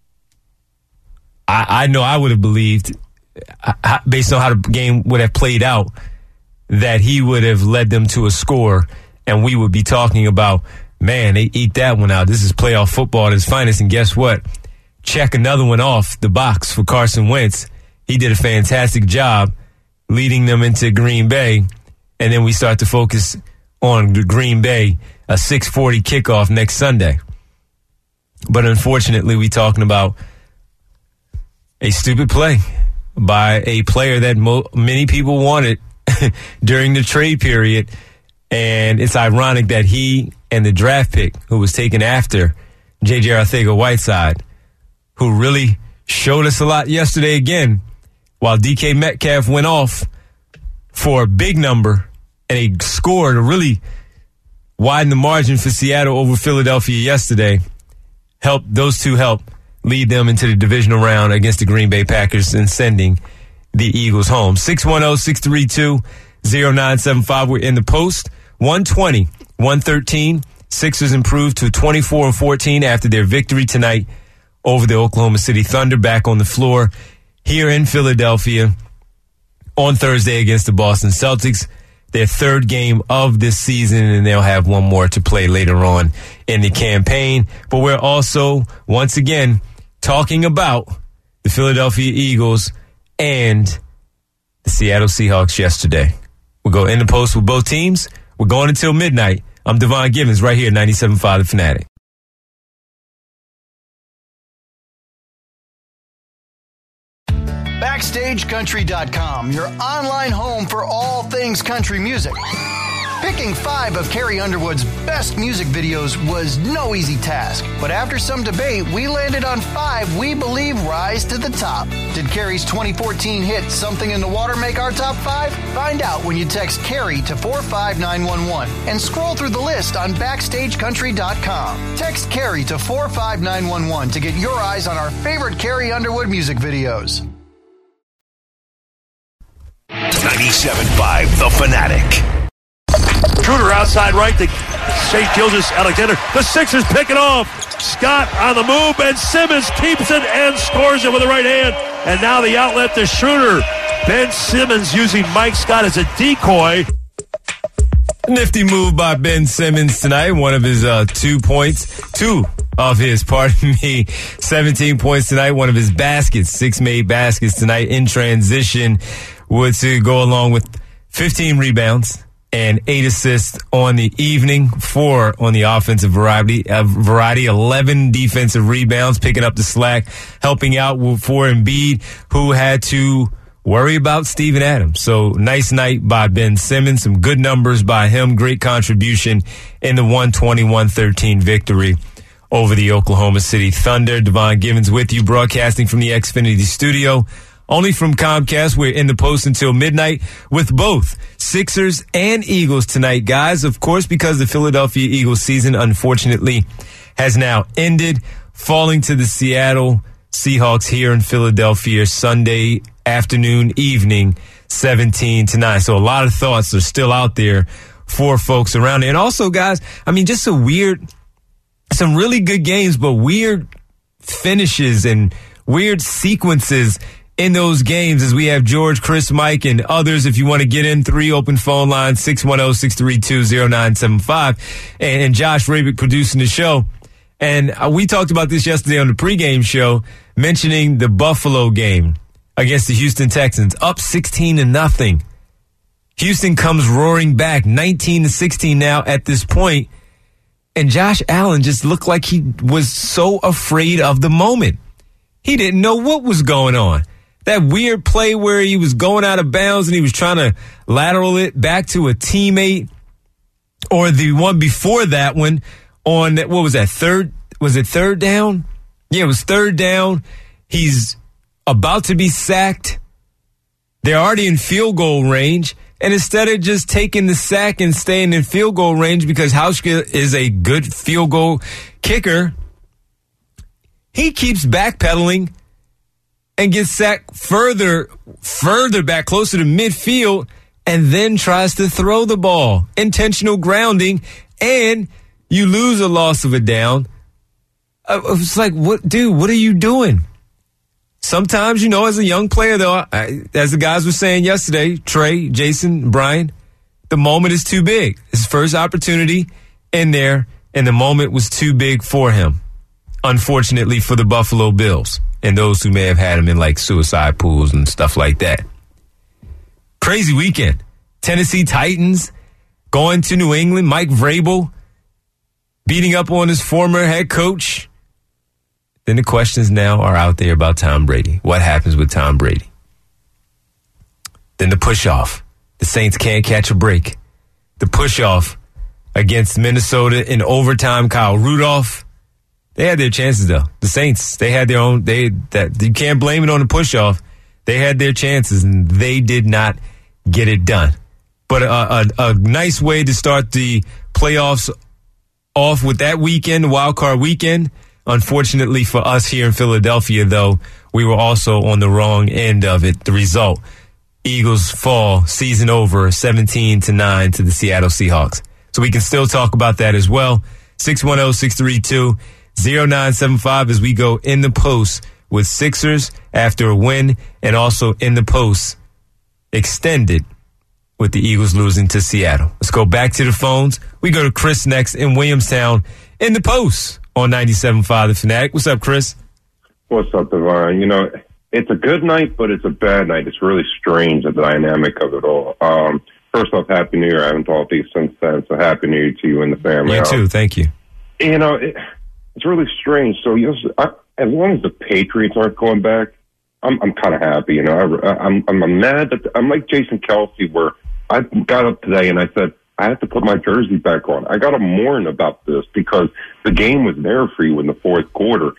Speaker 2: I, I know I would have believed, based on how the game would have played out, that he would have led them to a score and we would be talking about, man, they eat that one out. This is playoff football at its finest. And guess what? check another one off the box for Carson Wentz. He did a fantastic job leading them into Green Bay. And then we start to focus on the Green Bay, a six forty kickoff next Sunday. But unfortunately, we're talking about a stupid play by a player that mo- many people wanted during the trade period. And it's ironic that he and the draft pick who was taken after J J Arcega-Whiteside, who really showed us a lot yesterday again, while D K Metcalf went off for a big number and he scored to really widen the margin for Seattle over Philadelphia yesterday. Help those two help lead them into the divisional round against the Green Bay Packers and sending the Eagles home. six one zero, six three two, zero nine seven five. We're in the post. one twenty, one thirteen. Sixers improved to twenty-four and fourteen after their victory tonight over the Oklahoma City Thunder, back on the floor here in Philadelphia on Thursday against the Boston Celtics. Their third game of this season, and they'll have one more to play later on in the campaign. But we're also, once again, talking about the Philadelphia Eagles and the Seattle Seahawks yesterday. We'll go in the post with both teams. We're going until midnight. I'm Devon Givens right here at ninety-seven point five The Fanatic.
Speaker 3: Backstage Country dot com, your online home for all things country music. Picking five of Carrie Underwood's best music videos was no easy task, but after some debate, we landed on five we believe rise to the top. Did Carrie's twenty fourteen hit Something in the Water make our top five? Find out when you text Carrie to four five nine one one and scroll through the list on Backstage Country dot com. Text Carrie to four five nine one one to get your eyes on our favorite Carrie Underwood music videos.
Speaker 1: ninety-seven point five The Fanatic.
Speaker 4: Schroeder outside right to Saint Gildas Alexander. The Sixers pick it off. Scott on the move, and Simmons keeps it and scores it with the right hand. And now the outlet to Schroeder. Ben Simmons using Mike Scott as a decoy.
Speaker 2: Nifty move by Ben Simmons tonight. One of his uh, two points. Two of his, pardon me, seventeen points tonight. One of his baskets, six made baskets tonight in transition, would to go along with fifteen rebounds and eight assists on the evening. Four on the offensive variety, uh, variety, eleven defensive rebounds, picking up the slack, helping out for Embiid, who had to worry about Steven Adams. So nice night by Ben Simmons. Some good numbers by him. Great contribution in the one twenty, one thirteen victory over the Oklahoma City Thunder. Devon Givens with you, broadcasting from the Xfinity studio. Only from Comcast. We're in the post until midnight with both Sixers and Eagles tonight, guys. Of course, because the Philadelphia Eagles season, unfortunately, has now ended, falling to the Seattle Seahawks here in Philadelphia Sunday afternoon, evening, seventeen to nine. So a lot of thoughts are still out there for folks around there. And also, guys, I mean, just a weird, some really good games, but weird finishes and weird sequences in those games, as we have George, Chris, Mike, and others. If you want to get in, three open phone lines, six one zero, six three two, zero nine seven five. And, and Josh Rabick producing the show. And uh, we talked about this yesterday on the pregame show, mentioning the Buffalo game against the Houston Texans, up sixteen to nothing. Houston comes roaring back, nineteen to sixteen now at this point. And Josh Allen just looked like he was so afraid of the moment. He didn't know what was going on. That weird play where he was going out of bounds and he was trying to lateral it back to a teammate, or the one before that one on, what was that, third, was it third down? Yeah, it was third down. He's about to be sacked. They're already in field goal range. And instead of just taking the sack and staying in field goal range, because Hauschka is a good field goal kicker, he keeps backpedaling and gets sacked further, further back, closer to midfield, and then tries to throw the ball. Intentional grounding, and you lose a loss of a down. Uh, it's like, what, dude, what are you doing? Sometimes, you know, as a young player, though, I, as the guys were saying yesterday, Trey, Jason, Brian, the moment is too big. His first opportunity in there, and the moment was too big for him. unfortunately for the Buffalo Bills and those who may have had them in like suicide pools and stuff like that. Crazy weekend. Tennessee Titans going to New England. Mike Vrabel beating up on his former head coach. Then the questions now are out there about Tom Brady. What happens with Tom Brady? Then the push-off. The Saints can't catch a break. The push-off against Minnesota in overtime. Kyle Rudolph. They had their chances, though. The Saints, they had their own. They that you can't blame it on the push-off. They had their chances, and they did not get it done. But a, a, a nice way to start the playoffs off with that weekend, wild card weekend. Unfortunately for us here in Philadelphia, though, we were also on the wrong end of it. The result, Eagles fall, season over, seventeen to nine to the Seattle Seahawks. So we can still talk about that as well. six one zero, six three two, zero nine seven five as we go in the post with Sixers after a win, and also in the post extended with the Eagles losing to Seattle. Let's go back to the phones. We go to Chris next in Williamstown in the post on ninety-seven point five The Fanatic. What's up, Chris?
Speaker 7: What's up, Devon? You know, it's a good night, but it's a bad night. It's really strange, the dynamic of it all. Um, first off, Happy New Year. I haven't talked to you since then, so Happy New Year to you and the family.
Speaker 2: You too. Thank you.
Speaker 7: You know, it, it's really strange. So, you know, I, as long as the Patriots aren't going back, I'm I'm kind of happy. You know, I, I'm I'm mad that I'm like Jason Kelsey, where I got up today and I said, I have to put my jersey back on. I got to mourn about this because the game was there for you in the fourth quarter.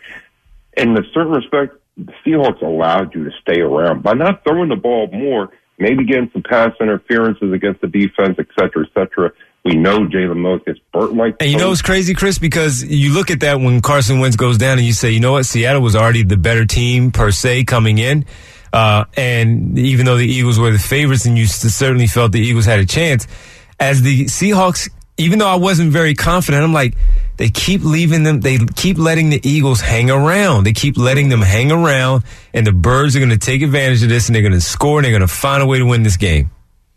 Speaker 7: In a certain respect, the Seahawks allowed you to stay around by not throwing the ball more, maybe getting some pass interferences against the defense, et cetera, et cetera. We know Jalen Mills gets burnt like that.
Speaker 2: And you know what's crazy, Chris? Because you look at that when Carson Wentz goes down and you say, you know what, Seattle was already the better team per se coming in. Uh, and even though the Eagles were the favorites and you certainly felt the Eagles had a chance, as the Seahawks, even though I wasn't very confident, I'm like, they keep leaving them, they keep letting the Eagles hang around. They keep letting them hang around, and the Birds are going to take advantage of this, and they're going to score, and they're going to find a way to win this game.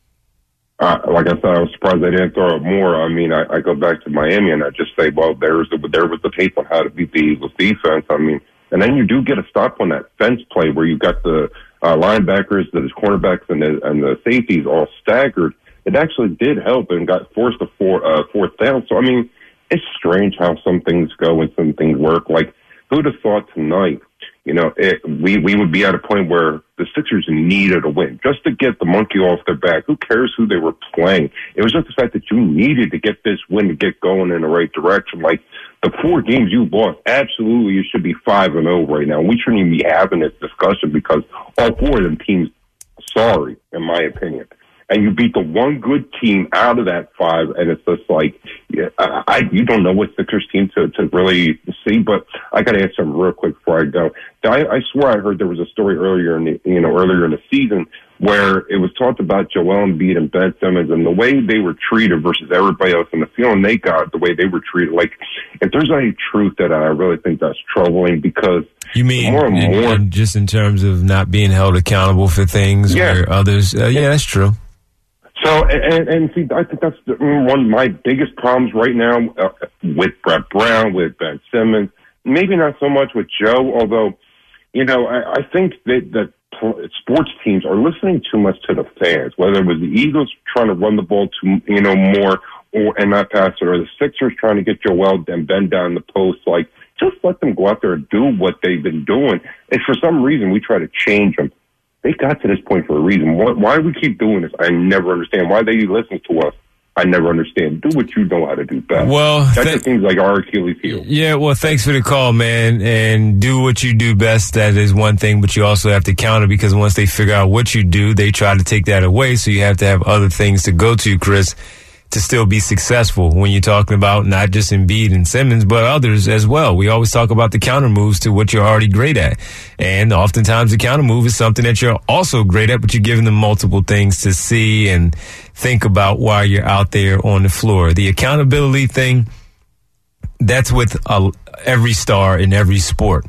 Speaker 7: Uh, like I said, I was surprised they didn't throw it more. I mean, I, I go back to Miami, and I just say, well, there's the, there was the tape on how to beat the Eagles defense. I mean, and then you do get a stop on that fence play where you got the uh, linebackers, the cornerbacks, and the, and the safeties all staggered. It actually did help and got forced a four, uh, fourth down. So, I mean, it's strange how some things go and some things work. Like, who'd have thought tonight, you know, it, we, we would be at a point where the Sixers needed a win just to get the monkey off their back. Who cares who they were playing? It was just the fact that you needed to get this win to get going in the right direction. Like, the four games you lost, absolutely you should be five and oh right now. We shouldn't even be having this discussion because all four of them teams, sorry, in my opinion. And you beat the one good team out of that five, and it's just like, yeah, I, I you don't know what Sixers team to, to really see. But I got to ask something real quick before I go. I, I swear I heard there was a story earlier in the you know earlier in the season where it was talked about Joel Embiid and Ben Simmons and the way they were treated versus everybody else, and the feeling they got, the way they were treated. Like, if there's any truth that I really think that's troubling because
Speaker 2: you mean
Speaker 7: more and more,
Speaker 2: just in terms of not being held accountable for things
Speaker 7: yeah.
Speaker 2: where others, uh, yeah, that's true.
Speaker 7: So, and, and see, I think that's the, one of my biggest problems right now uh, with Brett Brown, with Ben Simmons. Maybe not so much with Joe, although, you know, I, I think that, that sports teams are listening too much to the fans, whether it was the Eagles trying to run the ball too, you know, more or and not pass it, or the Sixers trying to get Joel and Ben down the post. Like, just let them go out there and do what they've been doing. And for some reason, we try to change them. They got to this point for a reason. Why, why do we keep doing this? I never understand. Why they listen to us? I never understand. Do what you know how to do best.
Speaker 2: Well,
Speaker 7: that
Speaker 2: th-
Speaker 7: just seems like our Achilles heel.
Speaker 2: Yeah, well, thanks for the call, man. And do what you do best. That is one thing, but you also have to counter because once they figure out what you do, they try to take that away. So you have to have other things to go to, Chris, to still be successful when you're talking about not just Embiid and Simmons, but others as well. We always talk about the counter moves to what you're already great at. And oftentimes the counter move is something that you're also great at, but you're giving them multiple things to see and think about while you're out there on the floor. The accountability thing, that's with uh, every star in every sport.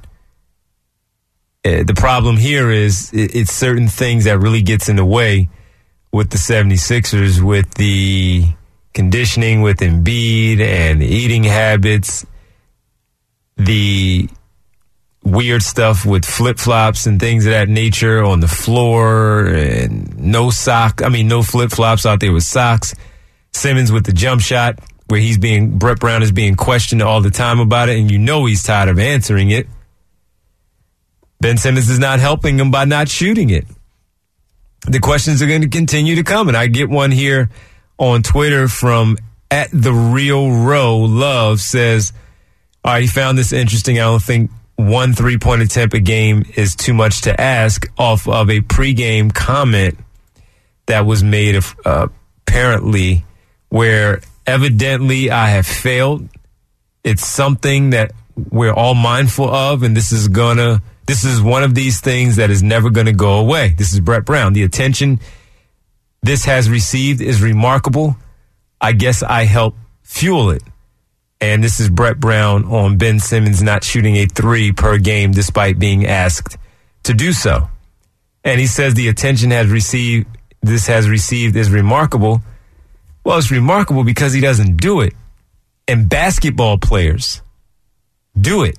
Speaker 2: Uh, the problem here is it, it's certain things that really gets in the way with the seventy-sixers, with the conditioning with Embiid and the eating habits. the weird stuff with flip-flops and things of that nature on the floor, and no sock. I mean, no flip-flops out there with socks. Simmons with the jump shot, where he's being, Brett Brown is being questioned all the time about it, and you know he's tired of answering it. Ben Simmons is not helping him by not shooting it. The questions are going to continue to come, and I get one here on Twitter from at the Real Row. Love says, all right, he found this interesting. I don't think one three-point attempt a game is too much to ask off of a pregame comment that was made of, uh, apparently where evidently I have failed. It's something that we're all mindful of, and this is gonna, this is one of these things that is never going to go away. This is Brett Brown. The attention this has received is remarkable. I guess I helped fuel it. And this is Brett Brown on Ben Simmons not shooting a three per game despite being asked to do so. And he says the attention has received, this has received is remarkable. Well, it's remarkable because he doesn't do it. And basketball players do it.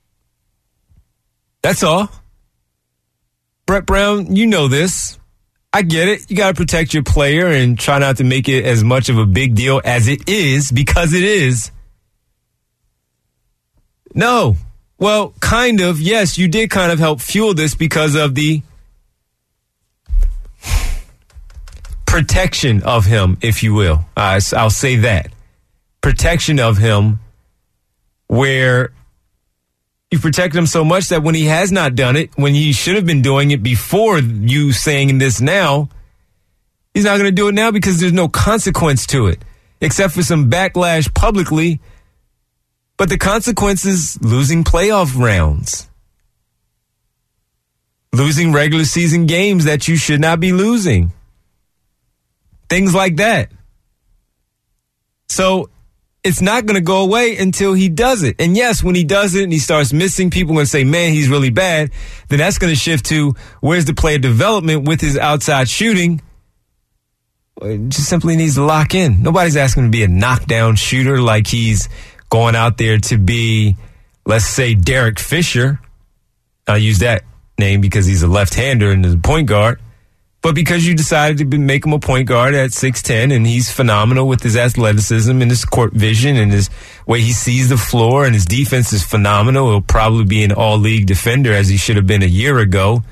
Speaker 2: That's all. Brett Brown, you know this. I get it. You got to protect your player and try not to make it as much of a big deal as it is, because it is. No. Well, kind of. Yes, you did kind of help fuel this because of the protection of him, if you will. Uh, I'll say that. Protection of him, where you protect him so much that when he has not done it, when he should have been doing it before you saying this now, he's not going to do it now because there's no consequence to it, except for some backlash publicly. But the consequence is losing playoff rounds, losing regular season games that you should not be losing, things like that. So it's not going to go away until he does it. And yes, when he does it and he starts missing, people are going to say, man, he's really bad. Then that's going to shift to where's the player development with his outside shooting. It just simply needs to lock in. Nobody's asking him to be a knockdown shooter like he's going out there to be, let's say, Derek Fisher. I'll use that name because he's a left-hander and is a point guard. But because you decided to be, make him a point guard at six ten, and he's phenomenal with his athleticism and his court vision and his way he sees the floor, and his defense is phenomenal. He'll probably be an all-league defender as he should have been a year ago.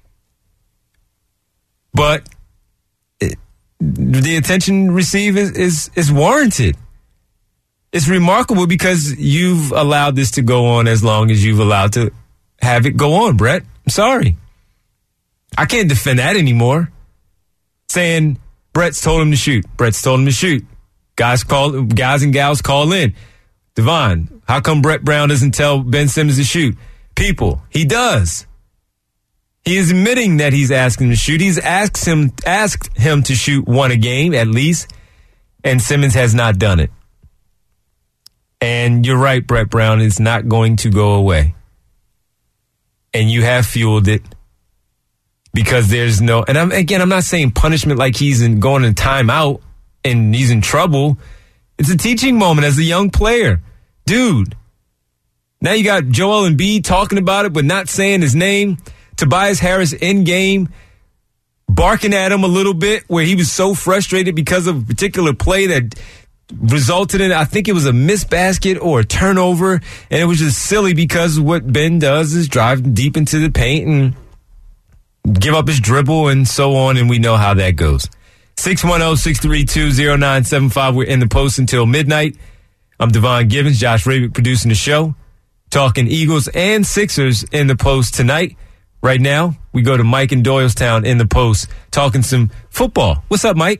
Speaker 2: But it, the attention received is, is, is warranted. It's remarkable because you've allowed this to go on as long as you've allowed to have it go on, Brett. I'm sorry. I can't defend that anymore. Saying Brett's told him to shoot. Brett's told him to shoot. Guys call, guys and gals call in. Devon, how come Brett Brown doesn't tell Ben Simmons to shoot? People, he does. He is admitting that he's asking him to shoot. He's asked him, asked him to shoot one a game at least, and Simmons has not done it. And you're right, Brett Brown, it's not going to go away. And you have fueled it. Because there's no, and I'm again, I'm not saying punishment like he's in going in timeout and he's in trouble. It's a teaching moment as a young player. Dude, now you got Joel Embiid talking about it, but not saying his name. Tobias Harris in game, barking at him a little bit where he was so frustrated because of a particular play that resulted in, I think it was a missed basket or a turnover. And it was just silly because what Ben does is drive deep into the paint and give up his dribble and so on, and we know how that goes. six one zero, six three two, zero nine seven five. We're in the post until midnight. I'm Devon Givens, Josh Rabick producing the show, talking Eagles and Sixers in the post tonight. Right now, we go to Mike in Doylestown in the post, talking some football. What's up, Mike?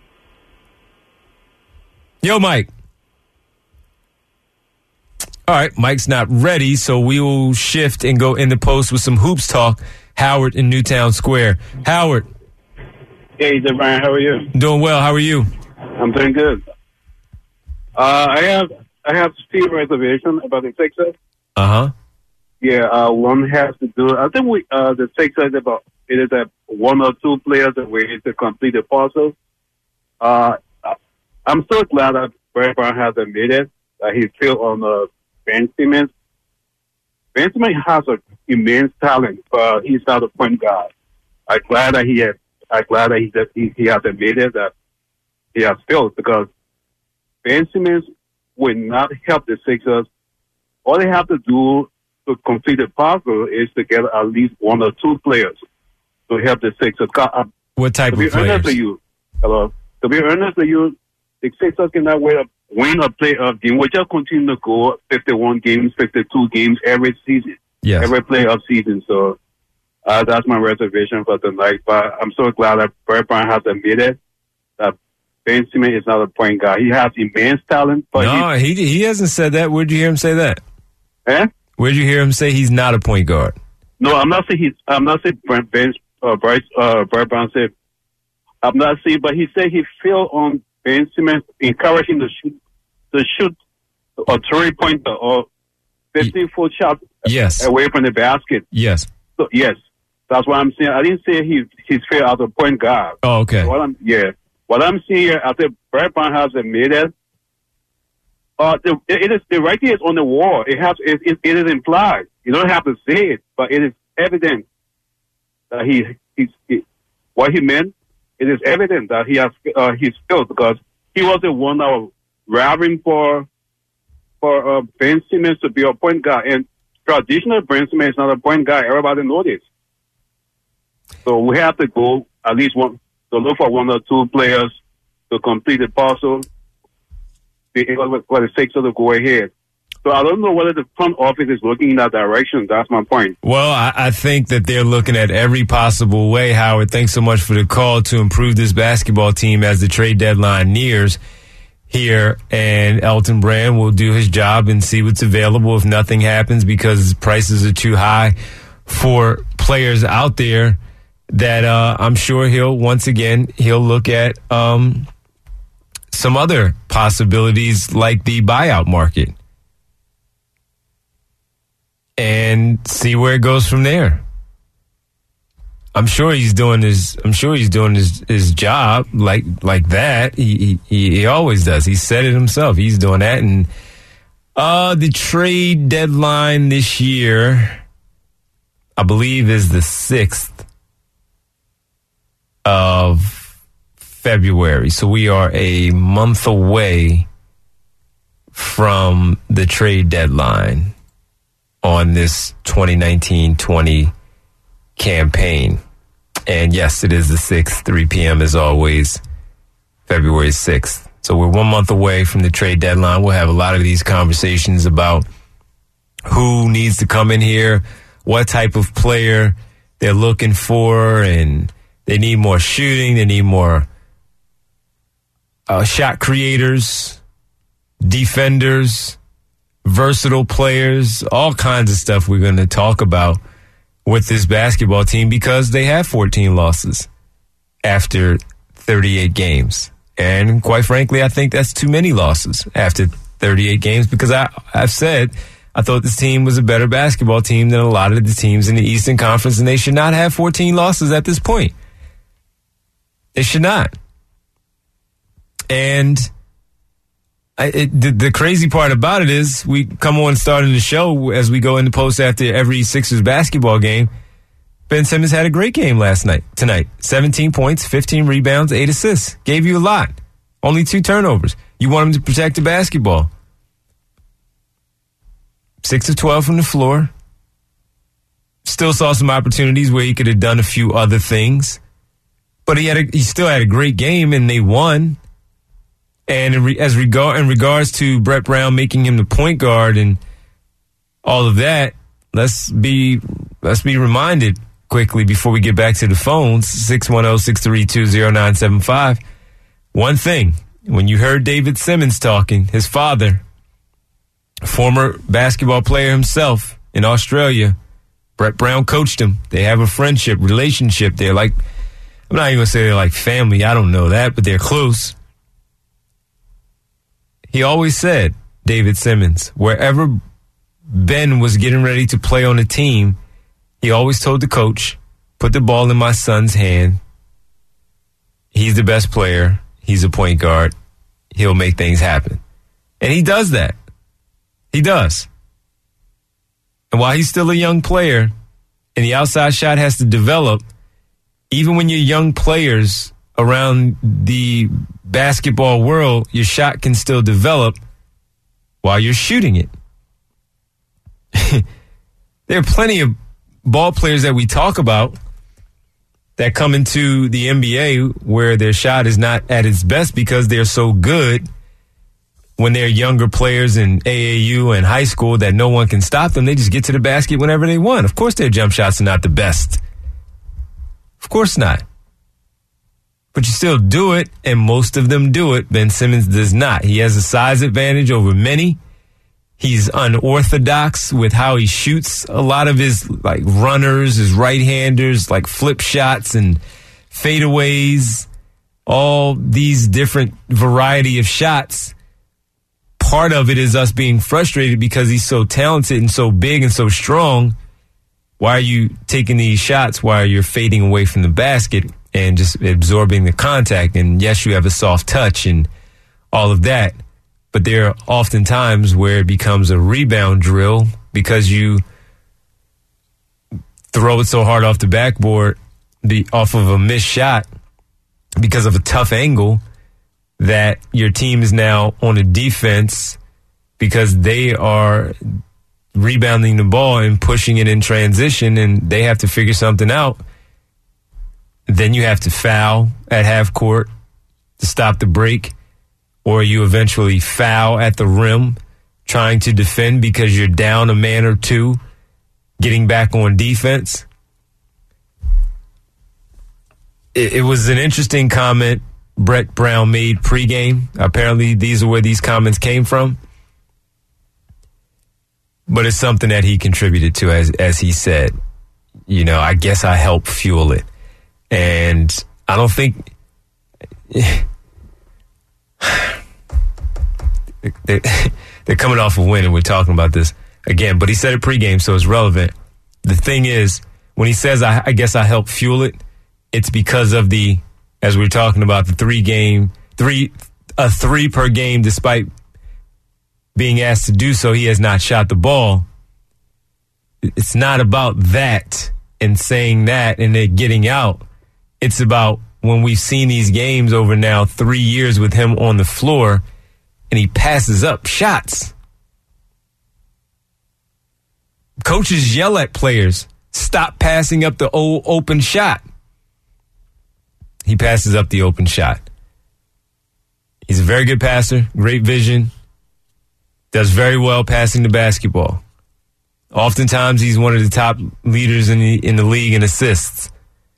Speaker 2: Yo, Mike. All right, Mike's not ready, so we will shift and go in the post with some hoops talk. Howard in Newtown Square. Howard.
Speaker 8: Hey, Devon, how are you?
Speaker 2: Doing well. How are you?
Speaker 8: I'm doing good. Uh, I have I have few reservations about the Sixers.
Speaker 2: Uh huh.
Speaker 8: Yeah, uh, one has to do. I think we uh, the Sixers about it is that one or two players that we need to complete the puzzle. Uh, I'm so glad that Brett Brown has admitted that he's still on the Ben Simmons. Ben Simmons has an immense talent, but he's not a point guard. I'm glad that he has. I'm glad that he that he, he has admitted that he has failed, because Ben Simmons will not help the Sixers. All they have to do to complete the puzzle is to get at least one or two players to help the Sixers.
Speaker 2: What type
Speaker 8: to be
Speaker 2: of players?
Speaker 8: Honest to you, hello. To be honest with you, the Sixers cannot win a, win a playoff game. We just continue to go fifty-one games, fifty-two games every season,
Speaker 2: yes.
Speaker 8: every playoff season. So uh, that's my reservation for tonight. But I'm so glad that Brett Brown has admitted that Ben Simmons is not a point guard. He has immense talent. But
Speaker 2: no, he he hasn't said that. Where'd you hear him say that?
Speaker 8: Eh?
Speaker 2: Where'd you hear him say he's not a point guard?
Speaker 8: No, I'm not saying he's. I'm not saying Brent Ben uh, Bryce uh, Brett Brown said. I'm not saying, but he said he feel on Ben Simmons encouraging the shoot, to shoot a three pointer or fifteen foot shot
Speaker 2: yes.
Speaker 8: away from the basket.
Speaker 2: Yes.
Speaker 8: So yes, that's what I'm saying. I didn't say he he's fair as a point guard.
Speaker 2: Oh, okay.
Speaker 8: What I'm yeah, what I'm saying here, I think Brett Brown has admitted. Uh, the, it is the writing is on the wall. It has it, it, it is implied. You don't have to say it, but it is evident that he he's he, what he meant. It is evident that he has uh, he's skilled, because he was the one that was rattling for for uh, Ben Simmons to be a point guard. And traditional Ben Simmons is not a point guard. Everybody knows this. So we have to go at least one to look for one or two players to complete the puzzle. Be able for the Sixers to go ahead. So I don't know whether the front office is looking in that direction. That's my point.
Speaker 2: Well, I, I think that they're looking at every possible way, Howard. Thanks so much for the call, to improve this basketball team as the trade deadline nears here. And Elton Brand will do his job and see what's available if nothing happens, because prices are too high for players out there, that uh, I'm sure he'll, once again, he'll look at um, some other possibilities like the buyout market, and see where it goes from there. I'm sure he's doing his. I'm sure he's doing his, his job like like that. He, he he always does. He said it himself. He's doing that. And uh, the trade deadline this year, I believe, is the sixth of February. So we are a month away from the trade deadline on this twenty nineteen twenty campaign. And yes, it is the sixth, three p.m. as always, February sixth. So we're one month away from the trade deadline. We'll have a lot of these conversations about who needs to come in here, what type of player they're looking for, and they need more shooting, they need more uh, shot creators, defenders, versatile players, all kinds of stuff we're going to talk about with this basketball team, because they have fourteen losses after thirty-eight games. And quite frankly, I think that's too many losses after thirty-eight games, because I, I've said I thought this team was a better basketball team than a lot of the teams in the Eastern Conference, and they should not have fourteen losses at this point. They should not. And I, it, the, the crazy part about it is we come on starting the show as we go into post after every Sixers basketball game. Ben Simmons had a great game last night, tonight. seventeen points, fifteen rebounds, eight assists. Gave you a lot. Only two turnovers. You want him to protect the basketball. six of twelve from the floor. Still saw some opportunities where he could have done a few other things. But he had a, he still had a great game, and they won. And in re, as regard in regards to Brett Brown making him the point guard and all of that, let's be let's be reminded quickly before we get back to the phones. six one zero, six three two, zero nine seven five. One thing, when you heard David Simmons talking, his father, former basketball player himself in Australia, Brett Brown coached him. They have a friendship, relationship. They're like, I'm not even going to say they're like family. I don't know that, but they're close. He always said, David Simmons, wherever Ben was getting ready to play on the team, he always told the coach, put the ball in my son's hand. He's the best player. He's a point guard. He'll make things happen. And he does that. He does. And while he's still a young player and the outside shot has to develop, even when you're young players around the basketball world, your shot can still develop while you're shooting it. There are plenty of ball players that we talk about that come into the N B A where their shot is not at its best because they're so good when they're younger players in A A U and high school that no one can stop them. They just get to the basket whenever they want. Of course their jump shots are not the best. Of course not. But you still do it, and most of them do it. Ben Simmons does not. He has a size advantage over many. He's unorthodox with how he shoots. A lot of his like runners, his right-handers, like flip shots and fadeaways, all these different variety of shots. Part of it is us being frustrated because he's so talented and so big and so strong. Why are you taking these shots while you're fading away from the basket and just absorbing the contact? And yes, you have a soft touch and all of that. But there are often times where it becomes a rebound drill because you throw it so hard off the backboard, the, off of a missed shot because of a tough angle, that your team is now on a defense because they are rebounding the ball and pushing it in transition, and they have to figure something out. Then you have to foul at half court to stop the break. Or you eventually foul at the rim trying to defend because you're down a man or two, getting back on defense. It, it was an interesting comment Brett Brown made pregame. Apparently these are where these comments came from. But it's something that he contributed to, as as he said. You know, I guess I help fuel it. And I don't think... They, they're coming off a win, and we're talking about this again. But he said it pregame, so it's relevant. The thing is, when he says, I, I guess I help fuel it, it's because of the, as we're talking about, the three game, three, a three per game, despite being asked to do so, he has not shot the ball. It's not about that and saying that and it getting out. It's about when we've seen these games over now three years with him on the floor, and he passes up shots. Coaches yell at players, stop passing up the old open shot. He passes up the open shot. He's a very good passer, great vision, does very well passing the basketball. Oftentimes, he's one of the top leaders in the, in the league in assists.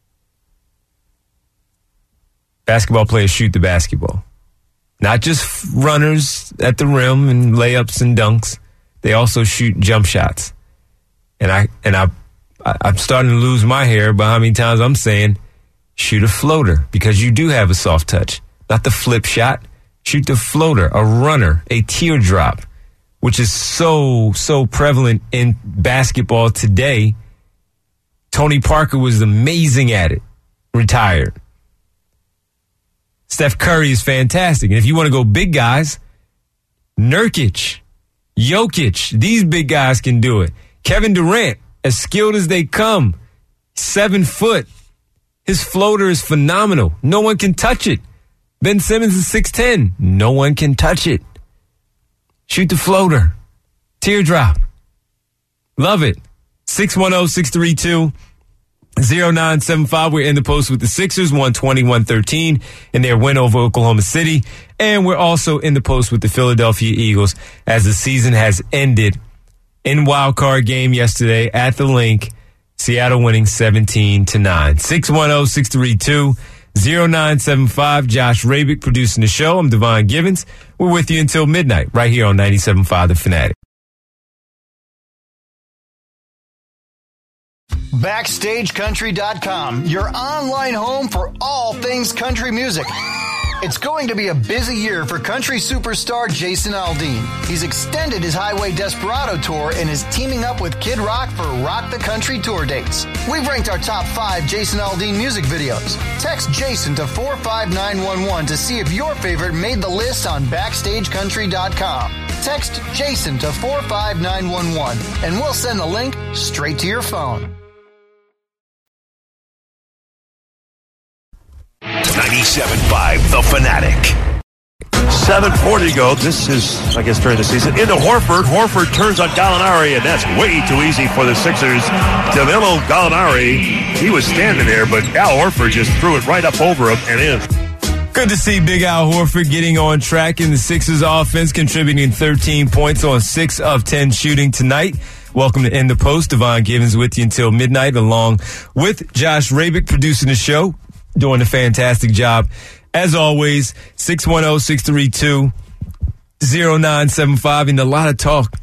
Speaker 2: Basketball players shoot the basketball. Not just runners at the rim and layups and dunks. They also shoot jump shots. And I and I, I I'm starting to lose my hair by how many times I'm saying shoot a floater, because you do have a soft touch. Not the flip shot. Shoot the floater, a runner, a teardrop, which is so, so prevalent in basketball today. Tony Parker was amazing at it. Retired. Steph Curry is fantastic. And if you want to go big guys, Nurkic, Jokic, these big guys can do it. Kevin Durant, as skilled as they come, seven foot. His floater is phenomenal. No one can touch it. Ben Simmons is six ten. No one can touch it. Shoot the floater. Teardrop. Love it. six one zero, six three two, zero nine seven five. We're in the post with the Sixers, one twenty, one thirteen in their win over Oklahoma City. And we're also in the post with the Philadelphia Eagles as the season has ended in wild card game yesterday at the Link. Seattle winning seventeen to nine. six one zero, six three two, zero nine seven five. Josh Rabick producing the show. I'm Devon Givens. We're with you until midnight right here on ninety-seven point five The Fanatic.
Speaker 3: Backstage Country dot com, your online home for all things country music. It's going to be a busy year for country superstar Jason Aldean. He's extended his Highway Desperado tour and is teaming up with Kid Rock for Rock the Country tour dates. We've ranked our top five Jason Aldean music videos. Text Jason to four five nine one one to see if your favorite made the list on Backstage Country dot com. Text Jason to four five nine one one and we'll send the link straight to your phone.
Speaker 1: ninety-seven point five The Fanatic.
Speaker 4: seven forty to go. This is, I guess, during the season. Into Horford. Horford turns on Gallinari, and that's way too easy for the Sixers. Danilo Gallinari, he was standing there, but Al Horford just threw it right up over him and in.
Speaker 2: Good to see Big Al Horford getting on track in the Sixers offense, contributing thirteen points on six of ten shooting tonight. Welcome to In the Post. Devon Givens with you until midnight, along with Josh Rabick producing the show, doing a fantastic job. As always, six one zero, six three two, zero nine seven five. And a lot of talk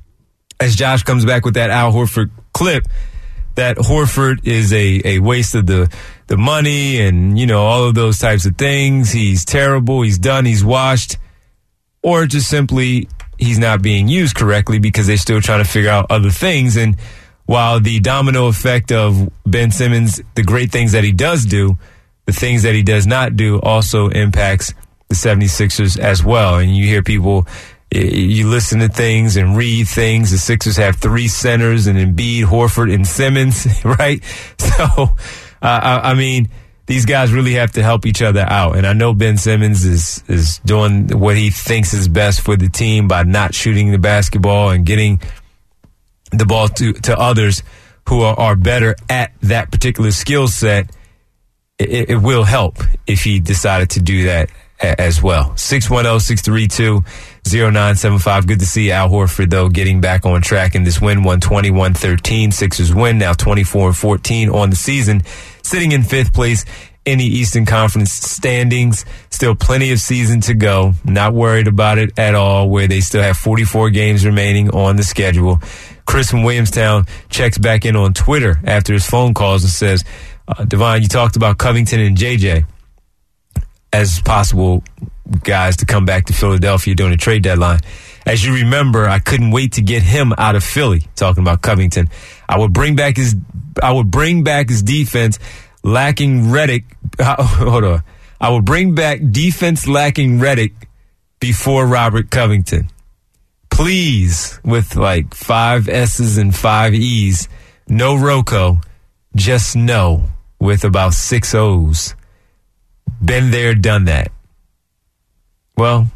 Speaker 2: as Josh comes back with that Al Horford clip, that Horford is a, a waste of the, the money and, you know, all of those types of things. He's terrible. He's done. He's washed. Or just simply he's not being used correctly because they're still trying to figure out other things. And while the domino effect of Ben Simmons, the great things that he does do, the things that he does not do also impacts the seventy-sixers as well. And you hear people, you listen to things and read things. The Sixers have three centers and Embiid, Horford, and Simmons, right? So, uh, I, I mean, these guys really have to help each other out. And I know Ben Simmons is, is doing what he thinks is best for the team by not shooting the basketball and getting the ball to, to others who are, are better at that particular skill set. It, it will help if he decided to do that as well. six one zero, six three two, zero nine seven five. Good to see Al Horford, though, getting back on track in this win. one twenty-one thirteen. Sixers win, now twenty-four and fourteen on the season, sitting in fifth place in the Eastern Conference standings. Still plenty of season to go. Not worried about it at all, where they still have forty-four games remaining on the schedule. Chris from Williamstown checks back in on Twitter after his phone calls and says, Uh, Devon, you talked about Covington and J J as possible guys to come back to Philadelphia during the trade deadline. As you remember, I couldn't wait to get him out of Philly. Talking about Covington, I would bring back his, I would bring back his defense lacking Redick. Uh, hold on, I would bring back defense lacking Redick before Robert Covington. Please, with like five S's and five E's, no Rocco, just no. With about six O's. Been there, done that. Well,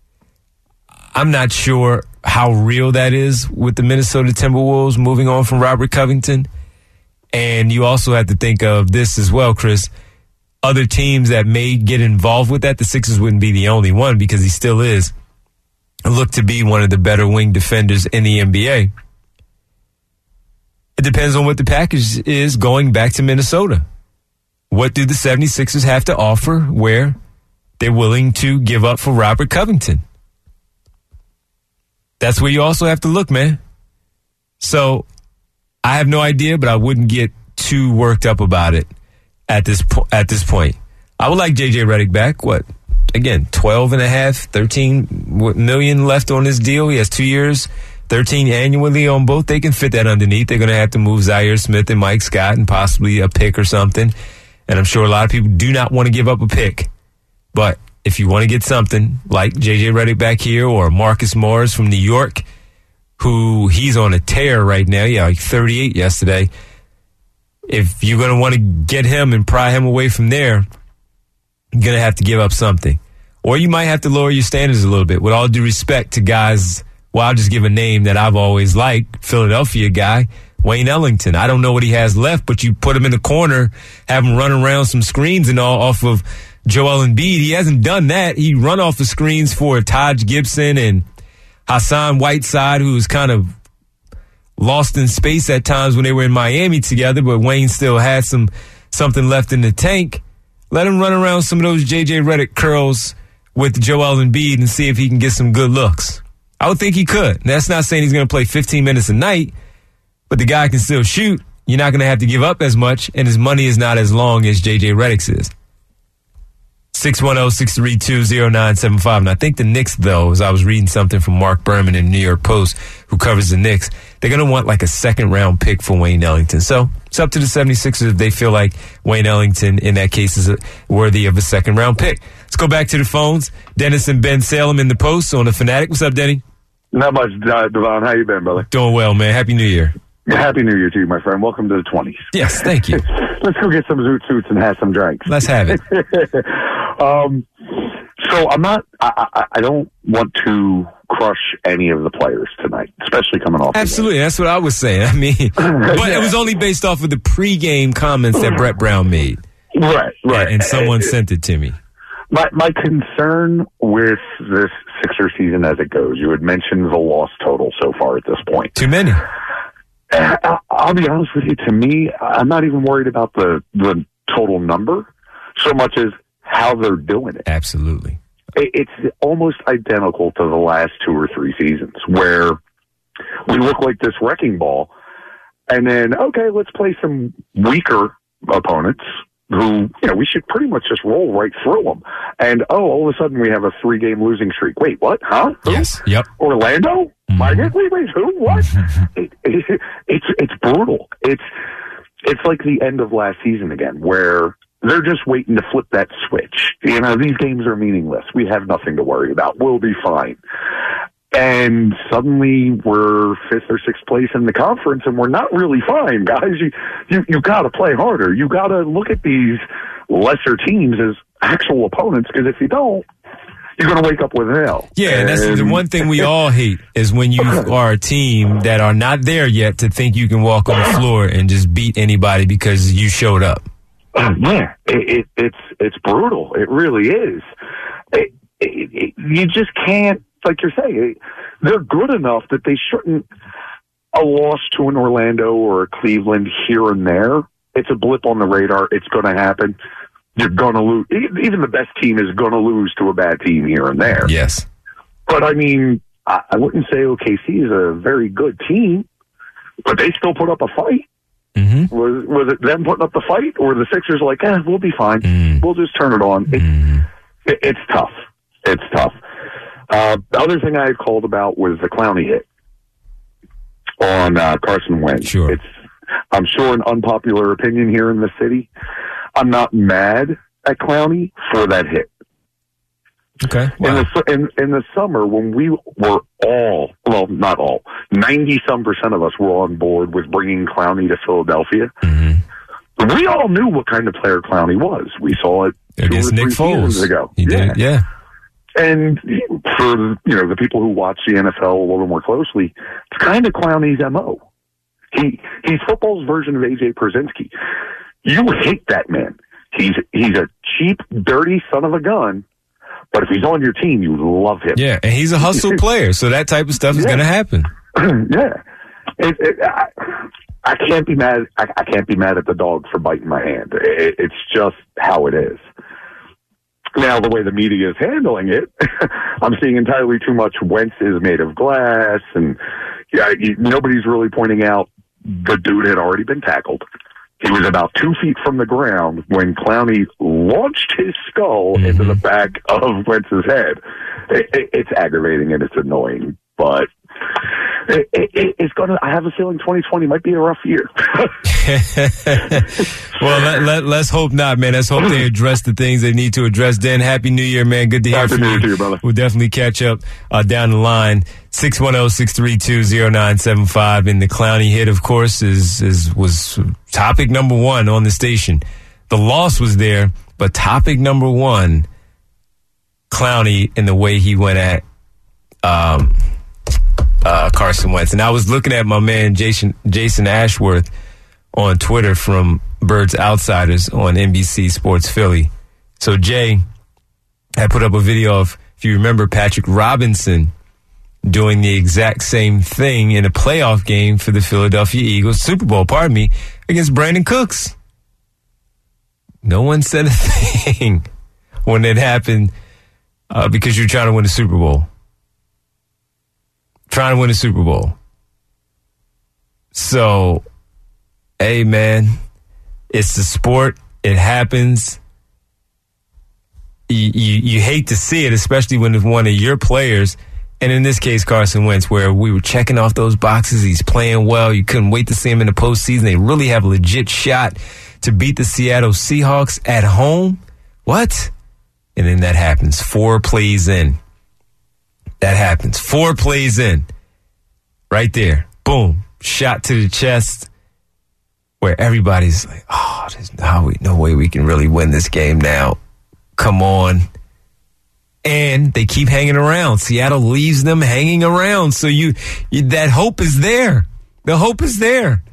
Speaker 2: I'm not sure how real that is with the Minnesota Timberwolves moving on from Robert Covington. And you also have to think of this as well, Chris. Other teams that may get involved with that, the Sixers wouldn't be the only one because he still is. Look to be one of the better wing defenders in the N B A. It depends on what the package is going back to Minnesota. What do the seventy-sixers have to offer where they're willing to give up for Robert Covington? That's where you also have to look, man. So I have no idea, but I wouldn't get too worked up about it at this po- at this point. I would like J J Redick back. What? Again, twelve and a half, thirteen million left on this deal. He has two years. thirteen annually on both. They can fit that underneath. They're going to have to move Zaire Smith and Mike Scott and possibly a pick or something. And I'm sure a lot of people do not want to give up a pick. But if you want to get something like J J Redick back here or Marcus Morris from New York, who he's on a tear right now. Yeah, like thirty-eight yesterday. If you're going to want to get him and pry him away from there, you're going to have to give up something. Or you might have to lower your standards a little bit. With all due respect to guys, well, I'll just give a name that I've always liked, Philadelphia guy, Wayne Ellington. I don't know what he has left, but you put him in the corner, have him run around some screens and all off of Joel Embiid. He hasn't done that. He run off the screens for Taj Gibson and Hassan Whiteside, who was kind of lost in space at times when they were in Miami together, but Wayne still had some something left in the tank. Let him run around some of those J J Redick curls with Joel Embiid and see if he can get some good looks. I would think he could. That's not saying he's going to play fifteen minutes a night, but the guy can still shoot. You're not going to have to give up as much, and his money is not as long as J J Redick's is. six one zero, six three two, zero nine seven five. And I think the Knicks, though, as I was reading something from Mark Berman in the New York Post, who covers the Knicks, they're going to want like a second-round pick for Wayne Ellington. So it's up to the seventy-sixers if they feel like Wayne Ellington, in that case, is worthy of a second-round pick. Let's go back to the phones. Dennis and Ben Salem in the Post on the Fanatic. What's up, Denny?
Speaker 9: Not much, uh, Devon. How you been, brother?
Speaker 2: Doing well, man. Happy New Year.
Speaker 9: Happy New Year to you, my friend. Welcome to the twenties.
Speaker 2: Yes, thank you.
Speaker 9: Let's go get some zoot suits and have some drinks.
Speaker 2: Let's have it.
Speaker 9: um, so I'm not. I, I, I don't want to crush any of the players tonight, especially coming off.
Speaker 2: Absolutely, that's what I was saying. I mean, but yeah. It was only based off of the pregame comments that Brett Brown made.
Speaker 9: Right, right.
Speaker 2: And, and someone it, sent it to me.
Speaker 9: My my concern with this Sixer season as it goes, you had mentioned the loss total so far at this point.
Speaker 2: Too many.
Speaker 9: I'll be honest with you. To me, I'm not even worried about the the total number so much as how they're doing it.
Speaker 2: Absolutely.
Speaker 9: It's almost identical to the last two or three seasons where we look like this wrecking ball, and then, okay, let's play some weaker opponents who, you know, we should pretty much just roll right through them. And, oh, all of a sudden we have a three-game losing streak. Wait, what? Huh? Who?
Speaker 2: Yes. Yep.
Speaker 9: Orlando?
Speaker 2: Mm-hmm.
Speaker 9: My God, wait, wait, who? What? it, it, it's it's brutal. It's it's like the end of last season again, where they're just waiting to flip that switch. You know, these games are meaningless. We have nothing to worry about. We'll be fine. And suddenly we're fifth or sixth place in the conference, and we're not really fine, guys. You you you got to play harder. You got to look at these lesser teams as actual opponents, because if you don't, you're going to wake up with hell.
Speaker 2: Yeah, and that's the one thing we all hate is when you are a team that are not there yet to think you can walk on the floor and just beat anybody because you showed up.
Speaker 9: Uh, yeah, it, it, it's it's brutal. It really is. It, it, it, you just can't. Like you're saying, they're good enough that they shouldn't. A loss to an Orlando or a Cleveland here and there, it's a blip on the radar. It's going to happen. You're going to lose. Even the best team is going to lose to a bad team here and there.
Speaker 2: Yes.
Speaker 9: But, I mean, I wouldn't say O K C is a very good team, but they still put up a fight.
Speaker 2: Mm-hmm.
Speaker 9: Was was it them putting up the fight, or the Sixers like, eh, we'll be fine.
Speaker 2: Mm.
Speaker 9: We'll just turn it on. It,
Speaker 2: mm.
Speaker 9: it, it's tough. It's tough. Uh, the other thing I had called about was the Clowney hit on uh, Carson Wentz.
Speaker 2: Sure.
Speaker 9: It's, I'm sure, an unpopular opinion here in the city. I'm not mad at Clowney for that hit.
Speaker 2: Okay. Wow.
Speaker 9: In the in, in the summer, when we were all, well, not all, ninety-some percent of us were on board with bringing Clowney to Philadelphia,
Speaker 2: mm-hmm.
Speaker 9: we all knew what kind of player Clowney was. We saw it
Speaker 2: against
Speaker 9: two or
Speaker 2: Nick
Speaker 9: three
Speaker 2: Foles
Speaker 9: seasons ago.
Speaker 2: He
Speaker 9: yeah.
Speaker 2: did, yeah.
Speaker 9: And for, you know, the people who watch the N F L a little more closely, it's kind of Clowney's M O. He he's football's version of A J Przinsky. You hate that man. He's he's a cheap, dirty son of a gun. But if he's on your team, you love him.
Speaker 2: Yeah, and he's a hustle player, so that type of stuff is
Speaker 9: yeah.
Speaker 2: going to happen.
Speaker 9: yeah, it, it, I, I can't be mad. I, I can't be mad at the dog for biting my hand. It, it's just how it is. Now, the way the media is handling it, I'm seeing entirely too much Wentz is made of glass, and yeah, you, nobody's really pointing out the dude had already been tackled. He was about two feet from the ground when Clowney launched his skull mm-hmm. into the back of Wentz's head. It, it, it's aggravating and it's annoying, but it, it, it's going to, I have a feeling twenty twenty might be a rough year.
Speaker 2: Well, let, let, let's hope not, man. Let's hope they address the things they need to address. Dan, Happy New Year, man. Good to hear
Speaker 9: Happy
Speaker 2: from
Speaker 9: New
Speaker 2: you.
Speaker 9: Year to you, brother.
Speaker 2: We'll definitely catch up uh, down the line. six one zero, six three two, zero nine seven five. And the Clowney hit, of course, is, is was topic number one on the station. The loss was there, but topic number one, Clowney and the way he went at um, uh, Carson Wentz. And I was looking at my man Jason Jason Ashworth on Twitter from Birds Outsiders on N B C Sports Philly. So Jay had put up a video of, if you remember, Patrick Robinson doing the exact same thing in a playoff game for the Philadelphia Eagles, Super Bowl, pardon me, against Brandon Cooks. No one said a thing when it happened uh, because you're trying to win a Super Bowl. Trying to win a Super Bowl. So, hey, man, it's the sport. It happens. You, you, you hate to see it, especially when it's one of your players. And in this case, Carson Wentz, where we were checking off those boxes. He's playing well. You couldn't wait to see him in the postseason. They really have a legit shot to beat the Seattle Seahawks at home. What? And then that happens. Four plays in. That happens. Four plays in. right there. Boom. Shot to the chest where everybody's like, oh, there's no, no way we can really win this game now. Come on. And they keep hanging around. Seattle leaves them hanging around. So you, you that hope is there. The hope is there.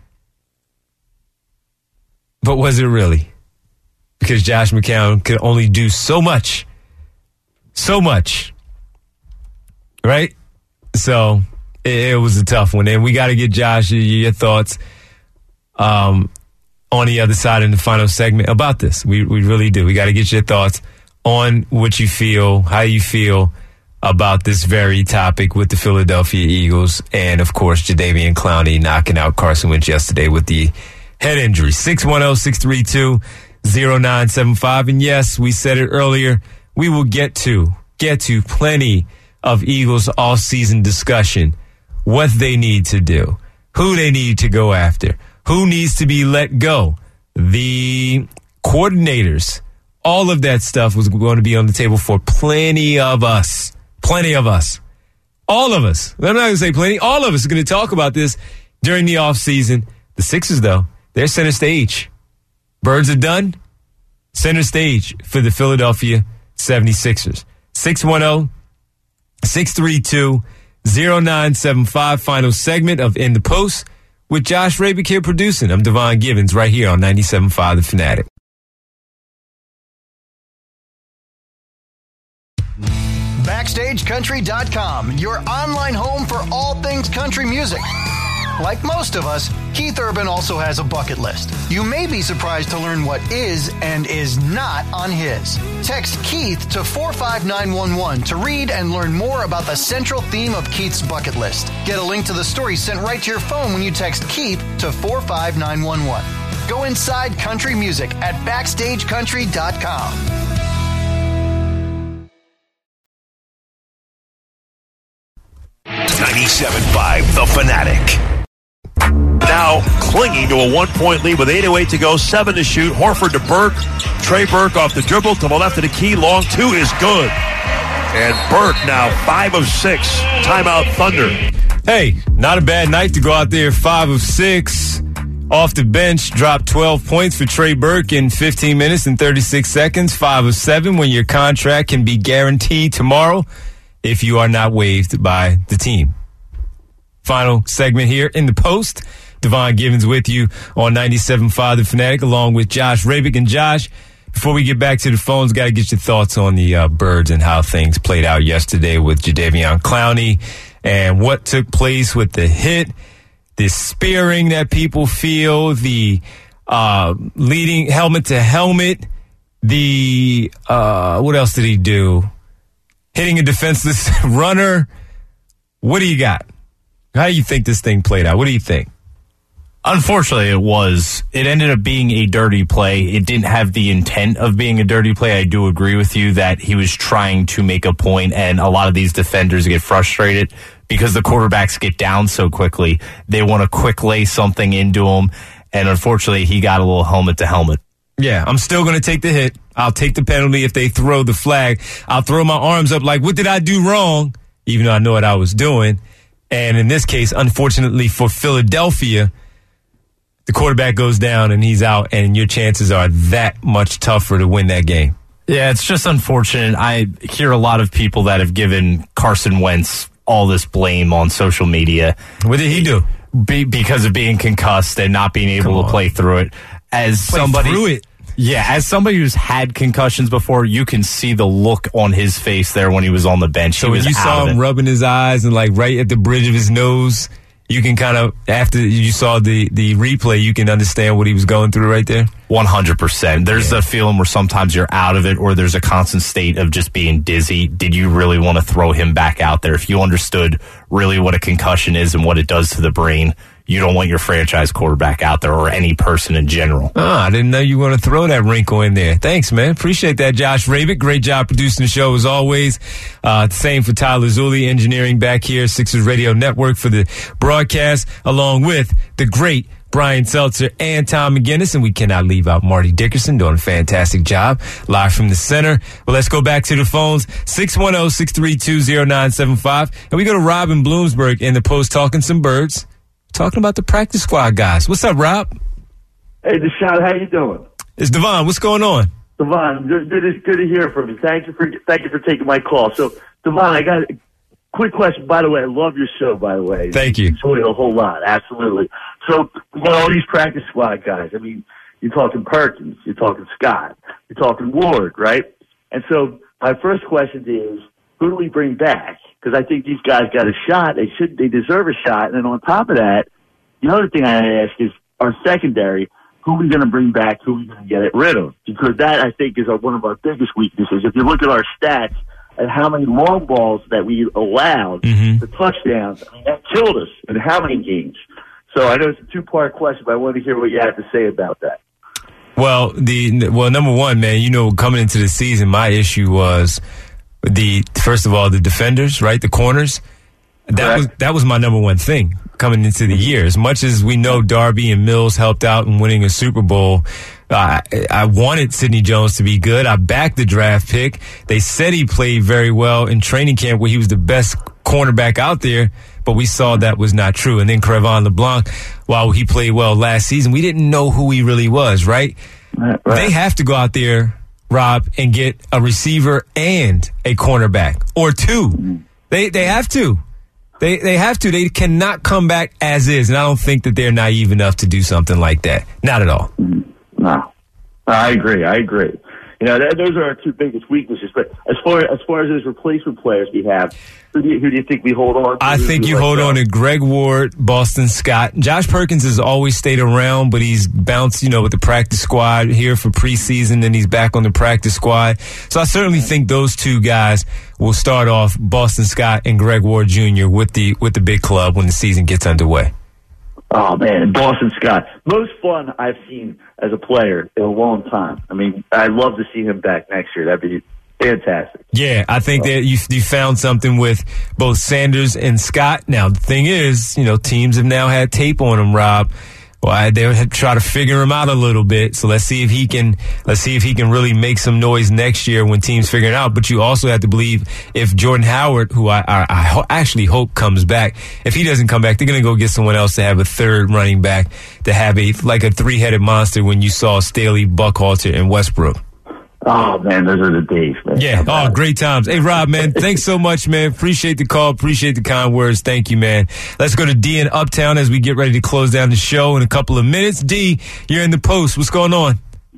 Speaker 2: But was it really? Because Josh McCown could only do so much. So much. Right? So it, it was a tough one. And we got to get Josh, your, your thoughts um, on the other side in the final segment about this. We, we really do. We got to get your thoughts on what you feel, how you feel about this very topic with the Philadelphia Eagles. And, of course, Jadeveon Clowney knocking out Carson Wentz yesterday with the head injury. six one zero, six three two, zero nine seven five. And, yes, we said it earlier, we will get to, get to plenty of Eagles all-season discussion, what they need to do, who they need to go after, who needs to be let go, the coordinators. All of that stuff was going to be on the table for plenty of us. Plenty of us. All of us. I'm not going to say plenty. All of us are going to talk about this during the offseason. The Sixers, though, they're center stage. Birds are done. Center stage for the Philadelphia seventy-sixers. six one zero, six three two, zero nine seven five. Final segment of In the Post with Josh Rabick here producing. I'm Devon Givens right here on ninety-seven point five The Fanatic.
Speaker 3: Backstage Country dot com, your online home for all things country music. Like most of us, Keith Urban also has a bucket list. You may be surprised to learn what is and is not on his. Text Keith to four five nine one one to read and learn more about the central theme of Keith's bucket list. Get a link to the story sent right to your phone when you text Keith to four five nine one one. Go inside country music at Backstage Country dot com.
Speaker 1: ninety-seven point five The Fanatic.
Speaker 4: Now clinging to a one-point lead with eight oh eight to go, seven to shoot. Horford to Burke. Trey Burke off the dribble to the left of the key. Long two is good. And Burke now five of six. Timeout Thunder.
Speaker 2: Hey, not a bad night to go out there. Five of six. Off the bench, dropped twelve points for Trey Burke in fifteen minutes and thirty-six seconds. Five of seven when your contract can be guaranteed tomorrow if you are not waived by the team. Final segment here in the Post. Devon Givens with you on ninety-seven point five The Fanatic along with Josh Rabick. And Josh, before we get back to the phones, got to get your thoughts on the uh, Birds and how things played out yesterday with Jadeveon Clowney and what took place with the hit, the spearing that people feel, the uh, leading helmet to helmet, the, uh, what else did he do? Hitting a defenseless runner. What do you got? How do you think this thing played out? What do you think?
Speaker 10: Unfortunately, it was. It ended up being a dirty play. It didn't have the intent of being a dirty play. I do agree with you that he was trying to make a point, and a lot of these defenders get frustrated because the quarterbacks get down so quickly. They want to quick lay something into him, and unfortunately, he got a little helmet to helmet.
Speaker 2: Yeah, I'm still going to take the hit. I'll take the penalty if they throw the flag. I'll throw my arms up like, what did I do wrong? Even though I know what I was doing. And in this case, unfortunately for Philadelphia, the quarterback goes down and he's out, and your chances are that much tougher to win that game.
Speaker 10: Yeah, it's just unfortunate. I hear a lot of people that have given Carson Wentz all this blame on social media.
Speaker 2: What did he do?
Speaker 10: Be, because of being concussed and not being able to play through it. As
Speaker 2: play
Speaker 10: somebody
Speaker 2: through it.
Speaker 10: Yeah, as somebody who's had concussions before, you can see the look on his face there when he was on the bench.
Speaker 2: So
Speaker 10: he
Speaker 2: when
Speaker 10: was
Speaker 2: you saw him
Speaker 10: it.
Speaker 2: rubbing his eyes and like right at the bridge of his nose, you can kind of, after you saw the, the replay, you can understand what he was going through right there?
Speaker 10: one hundred percent. There's
Speaker 2: yeah.
Speaker 10: a feeling where sometimes you're out of it or there's a constant state of just being dizzy. Did you really want to throw him back out there? If you understood really what a concussion is and what it does to the brain, you don't want your franchise quarterback out there or any person in general.
Speaker 2: Oh, I didn't know you were going to throw that wrinkle in there. Thanks, man. Appreciate that, Josh Rabick. Great job producing the show as always. Uh, same for Tyler Zulli, engineering back here, Sixers Radio Network for the broadcast, along with the great Brian Seltzer, and Tom McGinnis, and we cannot leave out Marty Dickerson doing a fantastic job live from the center. Well, let's go back to the phones, six one zero, six three two, zero nine seven five. And we go to Rob in Bloomsburg in the post talking some birds, talking about the practice squad guys. What's up, Rob?
Speaker 11: Hey, Deshaun, how you doing?
Speaker 2: It's Devon. What's going on?
Speaker 11: Devon, good, good, good to hear from you. Thank you for thank you for taking my call. So, Devon, I got a quick question. By the way, I love your show, by the way.
Speaker 2: Thank you.
Speaker 11: Enjoy it a whole lot. Absolutely. So, you know, all these practice squad guys, I mean, you're talking Perkins, you're talking Scott, you're talking Ward, right? And so my first question is, who do we bring back? Because I think these guys got a shot. They should, they deserve a shot. And then on top of that, the other thing I ask is our secondary, who are we going to bring back, who are we going to get rid of? Because that, I think, is our, one of our biggest weaknesses. If you look at our stats and how many long balls that we allowed,
Speaker 2: mm-hmm.
Speaker 11: the touchdowns, I mean, that killed us in how many games? So I know it's a two-part question, but I want to hear what you have to say about that.
Speaker 2: Well, the well, number one, man, you know, coming into the season, my issue was the first of all the defenders, right, the corners. That
Speaker 11: Correct.
Speaker 2: was that was my number one thing coming into the year. As much as we know Darby and Mills helped out in winning a Super Bowl, uh, I wanted Sidney Jones to be good. I backed the draft pick. They said he played very well in training camp, where he was the best cornerback out there. But we saw that was not true. And then Cre'Von LeBlanc, while he played well last season, we didn't know who he really was, right?
Speaker 11: Right, right.
Speaker 2: They have to go out there, Rob, and get a receiver and a cornerback or two. They they have to. They they have to. They cannot come back as is. And I don't think that they're naive enough to do something like that. Not at all.
Speaker 11: No. I agree. I agree. You know, that, those are our two biggest weaknesses. But as far as far as those replacement players we have, who do you, who do you think we hold on to?
Speaker 2: I think you
Speaker 11: like
Speaker 2: hold
Speaker 11: that?
Speaker 2: on to Greg Ward, Boston Scott. Josh Perkins has always stayed around, but he's bounced, you know, with the practice squad here for preseason, and he's back on the practice squad. So I certainly think those two guys will start off, Boston Scott and Greg Ward Junior with the with the big club when the season gets underway.
Speaker 11: Oh, man, Boston Scott. Most fun I've seen as a player in a long time. I mean, I'd love to see him back next year. That'd be fantastic.
Speaker 2: Yeah, I think that you, you found something with both Sanders and Scott. Now, the thing is, you know, teams have now had tape on him, Rob. Well, they have try to figure him out a little bit. So let's see if he can. Let's see if he can really make some noise next year when teams figure it out. But you also have to believe if Jordan Howard, who I, I, I ho- actually hope comes back, if he doesn't come back, they're going to go get someone else to have a third running back to have a like a three-headed monster. When you saw Staley, Buckhalter, and Westbrook.
Speaker 11: Oh, man, those are the days, man.
Speaker 2: Yeah. Oh, great times. Hey, Rob, man, thanks so much, man. Appreciate the call. Appreciate the kind words. Thank you, man. Let's go to D in Uptown as we get ready to close down the show in a couple of minutes. D, you're in the post. What's going on?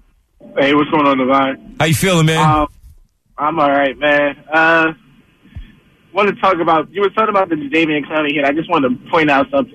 Speaker 12: Hey, what's going on, Devon?
Speaker 2: How you feeling, man?
Speaker 12: Um, I'm all right, man. Uh, want to talk about, you were talking about the Jadeveon Clowney hit. I just wanted to point out something.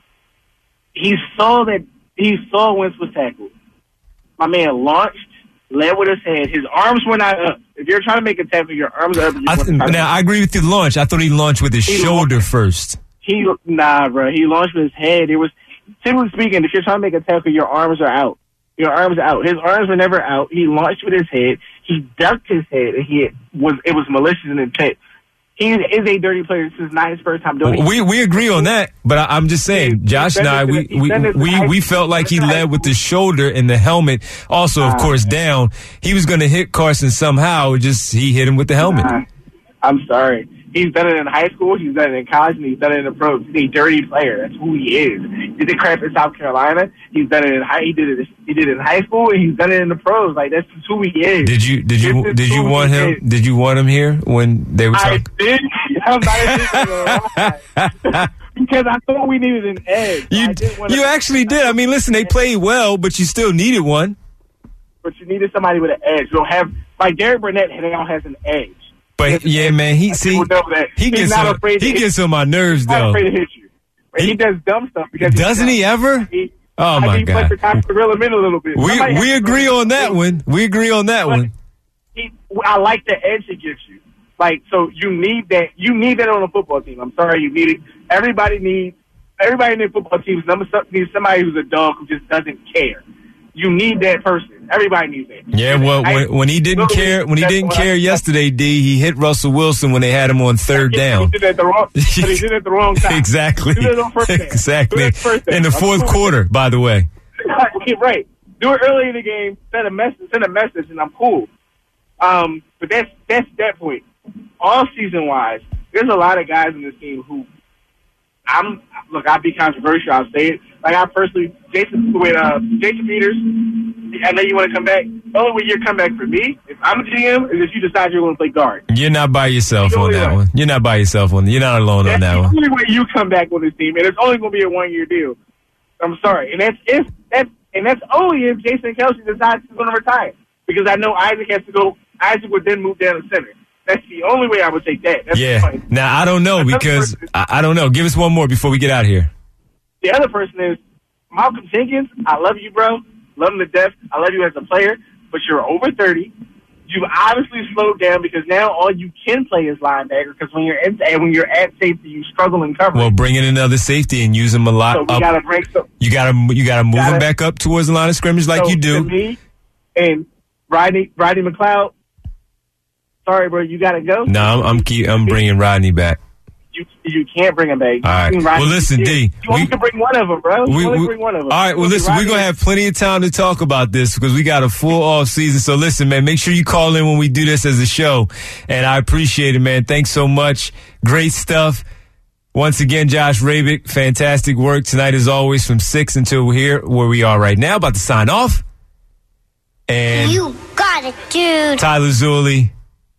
Speaker 12: He saw that, he saw Wentz was tackled. My man launched, led with his head. His arms were not up. If you're trying to make a tackle, your arms are up.
Speaker 2: I th- now, I agree with the launch. I thought he launched with his
Speaker 12: He
Speaker 2: shoulder
Speaker 12: launched.
Speaker 2: first.
Speaker 12: He, nah, bro. He launched with his head. It was, typically speaking, if you're trying to make a tackle, your arms are out. Your arms are out. His arms were never out. He launched with his head. He ducked his head, and he was, it was malicious in intent. He is a dirty player. This is not his first time doing it.
Speaker 2: We we agree on that, but I, I'm just saying, Josh and I, we we we, we felt like he led with the shoulder and the helmet. Also, of course, down. He was going to hit Carson somehow. Just he hit him with the helmet.
Speaker 12: Nah, I'm sorry. He's done it in high school. He's done it in college, and he's done it in the pros. He's a dirty player. That's who he is. He did the crap in South Carolina. He's done it in high. He did it. He did it in high school, and he's done it in the pros. Like that's just who he is.
Speaker 2: Did you did you
Speaker 12: This is
Speaker 2: did you
Speaker 12: who
Speaker 2: want
Speaker 12: he
Speaker 2: him?
Speaker 12: is.
Speaker 2: Did you want him here when they were
Speaker 12: I
Speaker 2: talking?
Speaker 12: did. I'm not because I thought we needed an edge.
Speaker 2: You you actually did. I mean, listen, they played well, but you still needed one.
Speaker 12: But you needed somebody with an edge. You'll have like Derek Burnett now has an edge.
Speaker 2: But yeah, man, he see
Speaker 12: People know that.
Speaker 2: he
Speaker 12: He's
Speaker 2: gets
Speaker 12: not
Speaker 2: on,
Speaker 12: afraid to
Speaker 2: he
Speaker 12: hit
Speaker 2: gets on my nerves
Speaker 12: He's not
Speaker 2: though.
Speaker 12: afraid to hit you. But he, he does dumb stuff because
Speaker 2: doesn't he ever?
Speaker 12: He,
Speaker 2: Oh
Speaker 12: I
Speaker 2: my
Speaker 12: think
Speaker 2: God!
Speaker 12: He plays to reel him in a little bit.
Speaker 2: We
Speaker 12: Somebody
Speaker 2: we
Speaker 12: has to
Speaker 2: agree
Speaker 12: reel him
Speaker 2: on that
Speaker 12: in.
Speaker 2: one. We agree on that
Speaker 12: But
Speaker 2: one.
Speaker 12: He, I like the edge he gives you. Like so, you need that. You need that on a football team. I'm sorry, you need it. Everybody needs. Everybody in their football teams number needs somebody who's a dog who just doesn't care. You need that person. Everybody needs that.
Speaker 2: Yeah, well, when, when he didn't care, when he didn't care yesterday, D, he hit Russell Wilson when they had him on third down.
Speaker 12: He did it at the wrong, but he did it at the wrong time.
Speaker 2: Exactly.
Speaker 12: He did it on first down.
Speaker 2: Exactly.
Speaker 12: Do it first down.
Speaker 2: In the fourth
Speaker 12: cool.
Speaker 2: quarter, by the way.
Speaker 12: Right. Do it early in the game. Send a message. Send a message, and I'm cool. Um, but that's that's that point. All season wise, there's a lot of guys in this team who I'm look. I'll be controversial. I'll say it. Like I personally, Jason with uh, Jason Peters. I know you want to come back. The only way you're come back for me, if I'm a G M, is if you decide you're going to play guard.
Speaker 2: You're not by yourself
Speaker 12: You're
Speaker 2: on that
Speaker 12: right.
Speaker 2: one. You're not by yourself on. You're not alone
Speaker 12: That's
Speaker 2: on that
Speaker 12: the
Speaker 2: one.
Speaker 12: only way you come back on this team, and it's only going to be a one year deal. I'm sorry, and that's if that's and that's only if Jason Kelce decides he's going to retire, because I know Isaac has to go. Isaac would then move down to center. That's the only way I would take that. That's
Speaker 2: Yeah.
Speaker 12: funny.
Speaker 2: Now I don't know
Speaker 12: Another
Speaker 2: because
Speaker 12: person-
Speaker 2: I, I don't know. Give us one more before we get out of here.
Speaker 12: The other person is Malcolm Jenkins. I love you, bro. Love him to death. I love you as a player, but you're over thirty. You've obviously slowed down because now all you can play is linebacker. Because when you're in, and when you're at safety, you struggle in coverage.
Speaker 2: Well, bring in another safety and use him a lot
Speaker 12: so we
Speaker 2: up.
Speaker 12: gotta break some.
Speaker 2: You gotta you gotta move
Speaker 12: Gotta-
Speaker 2: him back up towards the line of scrimmage like
Speaker 12: so
Speaker 2: you
Speaker 12: To
Speaker 2: do.
Speaker 12: me and Rodney Rodney McLeod. Sorry, bro. You gotta go.
Speaker 2: No, I'm I'm, keep, I'm bringing Rodney back.
Speaker 12: You you can't bring him back.
Speaker 2: All right.
Speaker 12: You Rodney-
Speaker 2: Well, listen, D,
Speaker 12: You only
Speaker 2: we-
Speaker 12: can bring one of them, bro. You
Speaker 2: We-
Speaker 12: only
Speaker 2: we-
Speaker 12: bring one of them.
Speaker 2: All right, well, listen, we're going to have plenty of time to talk about this because we got a full off season. So, listen, man, make sure you call in when we do this as a show. And I appreciate it, man. Thanks so much. Great stuff. Once again, Josh Rabick, fantastic work tonight as always from six until we're here where we are right now. About to sign off. And
Speaker 13: You got it, dude.
Speaker 2: Tyler Zulli,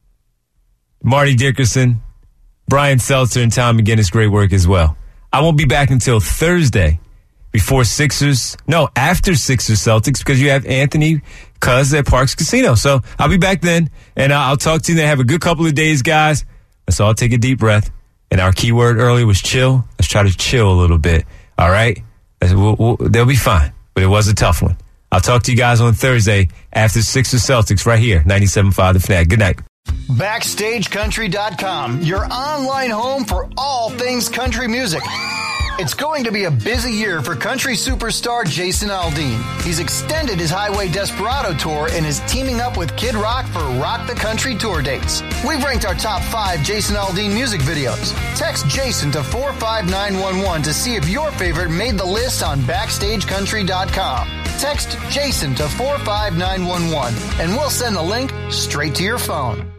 Speaker 2: Marty Dickerson, Brian Seltzer, and Tom McGinnis, great work as well. I won't be back until Thursday before Sixers, no, after Sixers Celtics because you have Anthony Cuz at Parks Casino. So I'll be back then, and I'll talk to you then. Have a good couple of days, guys. Let's all take a deep breath. And our keyword earlier was chill. Let's try to chill a little bit, all right? We'll, we'll, they'll be fine, but it was a tough one. I'll talk to you guys on Thursday after Sixers Celtics right here, ninety-seven point five The Fanatic. Good night.
Speaker 3: Backstage Country dot com, your online home for all things country music. It's going to be a busy year for country superstar Jason Aldean. He's extended his Highway Desperado tour and is teaming up with Kid Rock for Rock the Country tour dates. We've ranked our top five Jason Aldean music videos. Text Jason to four five nine one one to see if your favorite made the list on Backstage Country dot com. Text Jason to four five nine one one and we'll send the link straight to your phone.